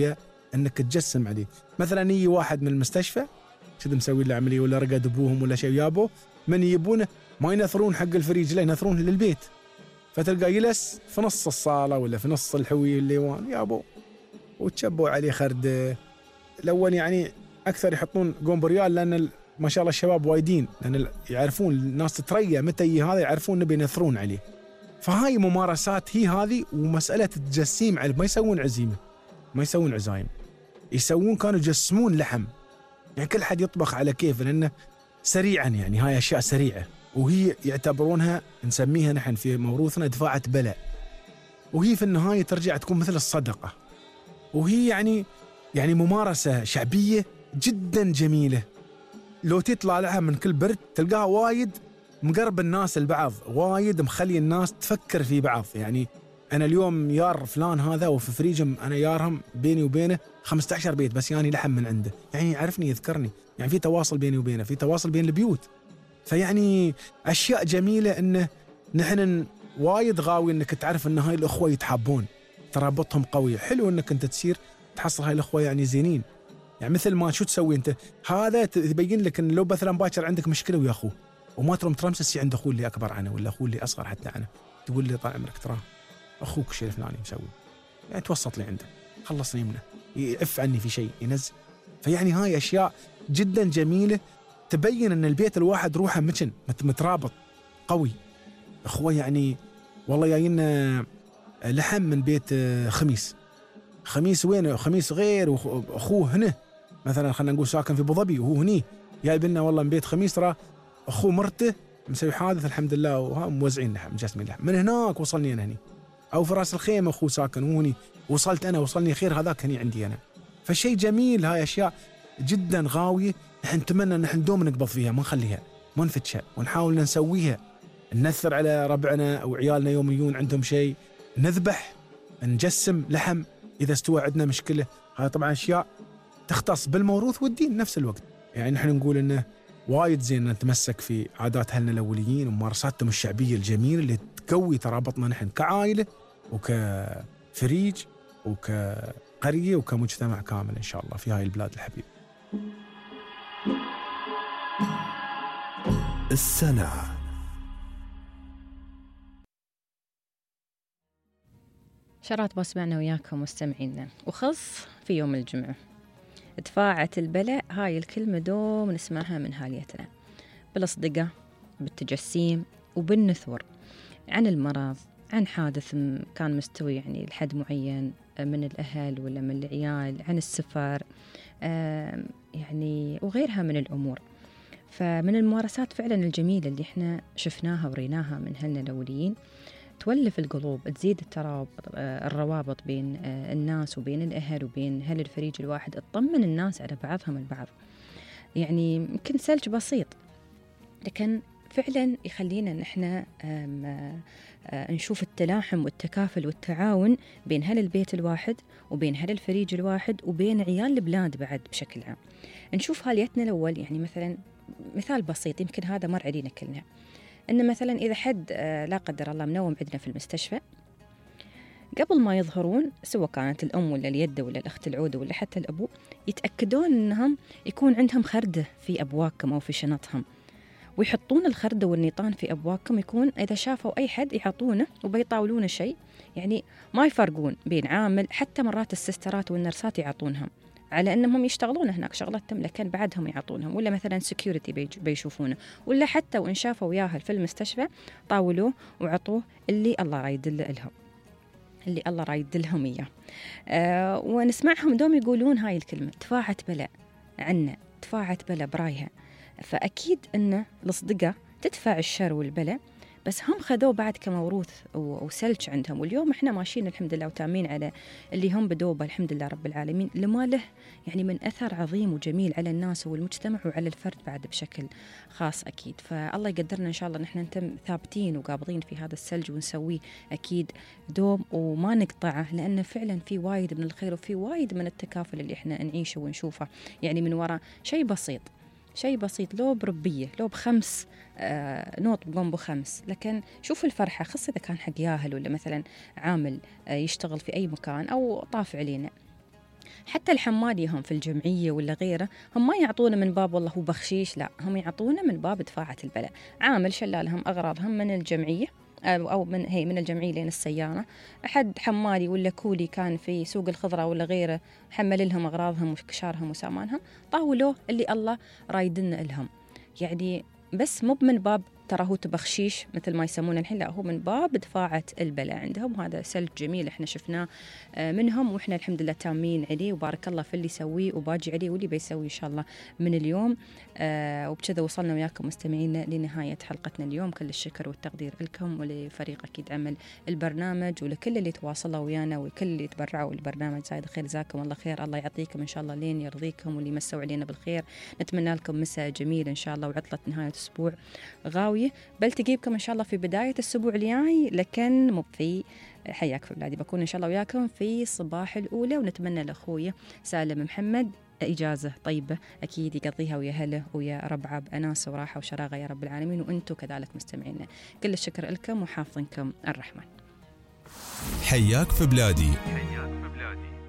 أنك تجسم عليه. مثلا يجي واحد من المستشفى كذا مسوي له عملية ولا رقد أبوهم ولا شيء يابو من يبونه ما ينثرون حق الفريج، لا ينثرون للبيت، فتلقى يلس في نص الصالة ولا في نص الحوي الليوان يابو، وتشبوا عليه خرد. الأول يعني أكثر يحطون قوم ريال، لأن ما شاء الله الشباب وايدين، لأن يعرفون الناس تتريا متى يجي هذا، يعرفون نبي ينثرون عليه. فهاي ممارسات هي هذه، ومسألة التجسيم على ما يسوون عزيمة، ما يسوون عزايم، يسوون كانوا يجسمون لحم، يعني كل حد يطبخ على كيف، لأنه سريعا يعني هاي أشياء سريعة، وهي يعتبرونها نسميها نحن في موروثنا دفاعة بلاء، وهي في النهاية ترجع تكون مثل الصدقة، وهي يعني ممارسة شعبية جدا جميلة. لو تطلع لها من كل برد تلقاها وايد مقرب الناس البعض، وايد مخلي الناس تفكر في بعض. يعني أنا اليوم يار فلان هذا وفي فريجم أنا يارهم بيني وبينه 15 بيت، بس يعني لحم من عنده، يعني يعرفني يذكرني، يعني في تواصل بيني وبينه، في تواصل بين البيوت. فيعني أشياء جميلة إنه نحن وايد غاوي إنك تعرف إن هاي الأخوة يتحابون، ترابطهم قوي. حلو إنك أنت تسير تحصل هاي الأخوة يعني زينين. يعني مثل ما شو تسوي أنت، هذا تبين لك إن لو مثلا باكر عندك مشكلة ويا أخوه وما ترم ترمسس عند أخوه اللي أكبر عنه ولا أخوه اللي أصغر حتى عنه، تقول لي طال عمرك ترى أخوك الشيء الفلاني مسوي، يعني توسط لي عنده، خلصني منه، يعف عني في شيء ينزل. فيعني هاي أشياء جدا جميلة تبين أن البيت الواحد روحه مترابط قوي. أخوة يعني والله جاينا لحم من بيت خميس وين؟ خميس غير، وأخوه هنا مثلا خلينا نقول ساكن في أبو ظبي وهو هني، جايب لنا والله من بيت خميس ترى أخوه مرته مسوي حادث الحمد لله، وهم موزعين لحم مجسمين لحم من هناك وصلني أنا هني، أو في راس الخيمة أخوه ساكن وهني وصلت أنا، وصلني خير هذاك هني عندي أنا. فشيء جميل، هاي أشياء جدا غاوية نحن نتمنى أن نحن دوم نقبض فيها، ما نخليها، ما نفتشها، ونحاول نسويها، ننثر على ربعنا أو عيالنا يوم يجون عندهم شيء نذبح، نجسم لحم إذا استوى عندنا مشكلة. هاي طبعا أشياء تختص بالموروث والدين نفس الوقت. يعني نحن نقول إنه وايد زين نتمسك في عادات أهلنا الأوليين وممارساتهم الشعبية الجميلة اللي تقوي ترابطنا نحن كعائلة وكفريج وكقرية وكمجتمع كامل إن شاء الله في هاي البلاد الحبيبة. السنة شرات بسمعنا وياكم مستمعينا، وخص في يوم الجمعة دفاعة البلاء، هاي الكلمة دوم نسمعها من هاليتنا، بالأصدقاء، بالتجسيم، وبالنثور، عن المرض، عن حادث كان مستوي يعني لحد معين من الأهل ولا من العيال، عن السفر يعني وغيرها من الأمور. فمن الممارسات فعلا الجميلة اللي احنا شفناها وريناها من أهلنا الأوليين، تولف القلوب، تزيد الروابط بين الناس وبين الأهل وبين أهل الفريج الواحد، تطمن الناس على بعضهم البعض. يعني يمكن سلج بسيط لكن فعلا يخلينا نحن نشوف التلاحم والتكافل والتعاون بين أهل البيت الواحد وبين أهل الفريج الواحد وبين عيال البلاد بعد بشكل عام. نشوف هاليتنا الأول، يعني مثلا مثال بسيط يمكن هذا مر علينا كلنا، إن مثلا إذا حد لا قدر الله منوم عندنا في المستشفى، قبل ما يظهرون سواء كانت الأم ولا اليد ولا الأخت العودة ولا حتى الأبو، يتأكدون أنهم يكون عندهم خردة في أبواقهم أو في شنطهم، ويحطون الخردة والنيطان في أبواقهم، يكون إذا شافوا أي حد يعطونه وبيطاولونه شيء، يعني ما يفرقون بين عامل، حتى مرات السسترات والنرسات يعطونهم على أنهم يشتغلون هناك شغلتهم، لكن بعدهم يعطونهم، ولا مثلا سكيورتي بيشوفونه، ولا حتى وإن شافوا وياها في المستشفى طاولوه وعطوه اللي الله رايد لهم، اللي الله رايد لهم إياه. ونسمعهم دوم يقولون هاي الكلمة، دفاعة بلاء عنا، دفاعة بلاء برايها. فأكيد أن الأصدقاء تدفع الشر والبلاء، بس هم خذوه بعد كموروث وسلج عندهم، واليوم احنا ماشيين الحمد لله وتامين على اللي هم بدوبه الحمد لله رب العالمين، لما له يعني من أثر عظيم وجميل على الناس والمجتمع وعلى الفرد بعد بشكل خاص أكيد. فالله يقدرنا إن شاء الله نحن نتم ثابتين وقابضين في هذا السلج ونسويه أكيد دوم وما نقطعه، لأنه فعلا في وايد من الخير وفي وايد من التكافل اللي احنا نعيشه ونشوفه، يعني من وراء شيء بسيط لو بربية، لو ب5 نوط بقوم ب5، لكن شوف الفرحة، خاصة إذا كان حق ياهل ولا مثلا عامل يشتغل في أي مكان أو طاف علينا، حتى الحمادي هم في الجمعية ولا غيره هم ما يعطونا من باب والله هو بخشيش، لا هم يعطونا من باب دفاعة البلاء. عامل شلالهم أغراضهم من الجمعية أو من الجمعية لين السيارة، أحد حمالي ولا كولي كان في سوق الخضرة ولا غيره حمل لهم أغراضهم وكشارهم وسامانهم، طاولوه اللي الله رايدن لهم. يعني بس مو من باب ترى هو تبخشيش مثل ما يسمونه الحين، لا هو من باب دفاعة البلاء عندهم. وهذا سلك جميل احنا شفناه منهم، واحنا الحمد لله تامين عليه وبارك الله في اللي يسويه وباجي عليه واللي بيسويه ان شاء الله من اليوم. وبكذا وصلنا وياكم مستمعينا لنهاية حلقتنا اليوم. كل الشكر والتقدير لكم ولفريق اكيد عمل البرنامج ولكل اللي تواصلوا ويانا وكل اللي تبرعوا البرنامج. زايد خير، جزاكم الله خير، الله يعطيكم ان شاء الله لين يرضيكم، واللي مسوا علينا بالخير نتمنى لكم مساء جميل ان شاء الله وعطلة نهاية اسبوع غاوية. بلتقي بكم ان شاء الله في بداية الاسبوع الجاي، لكن مو في حياك في بلادي، بكون ان شاء الله وياكم في صباح الاولى. ونتمنى لاخويا سالم محمد إجازة طيبة أكيد يقضيها ويا هله ويا ربعه بأناس وراحة وشراغة يا رب العالمين، وأنتم كذلك مستمعينا كل الشكر لكم وحافظنكم الرحمن. حياك في بلادي.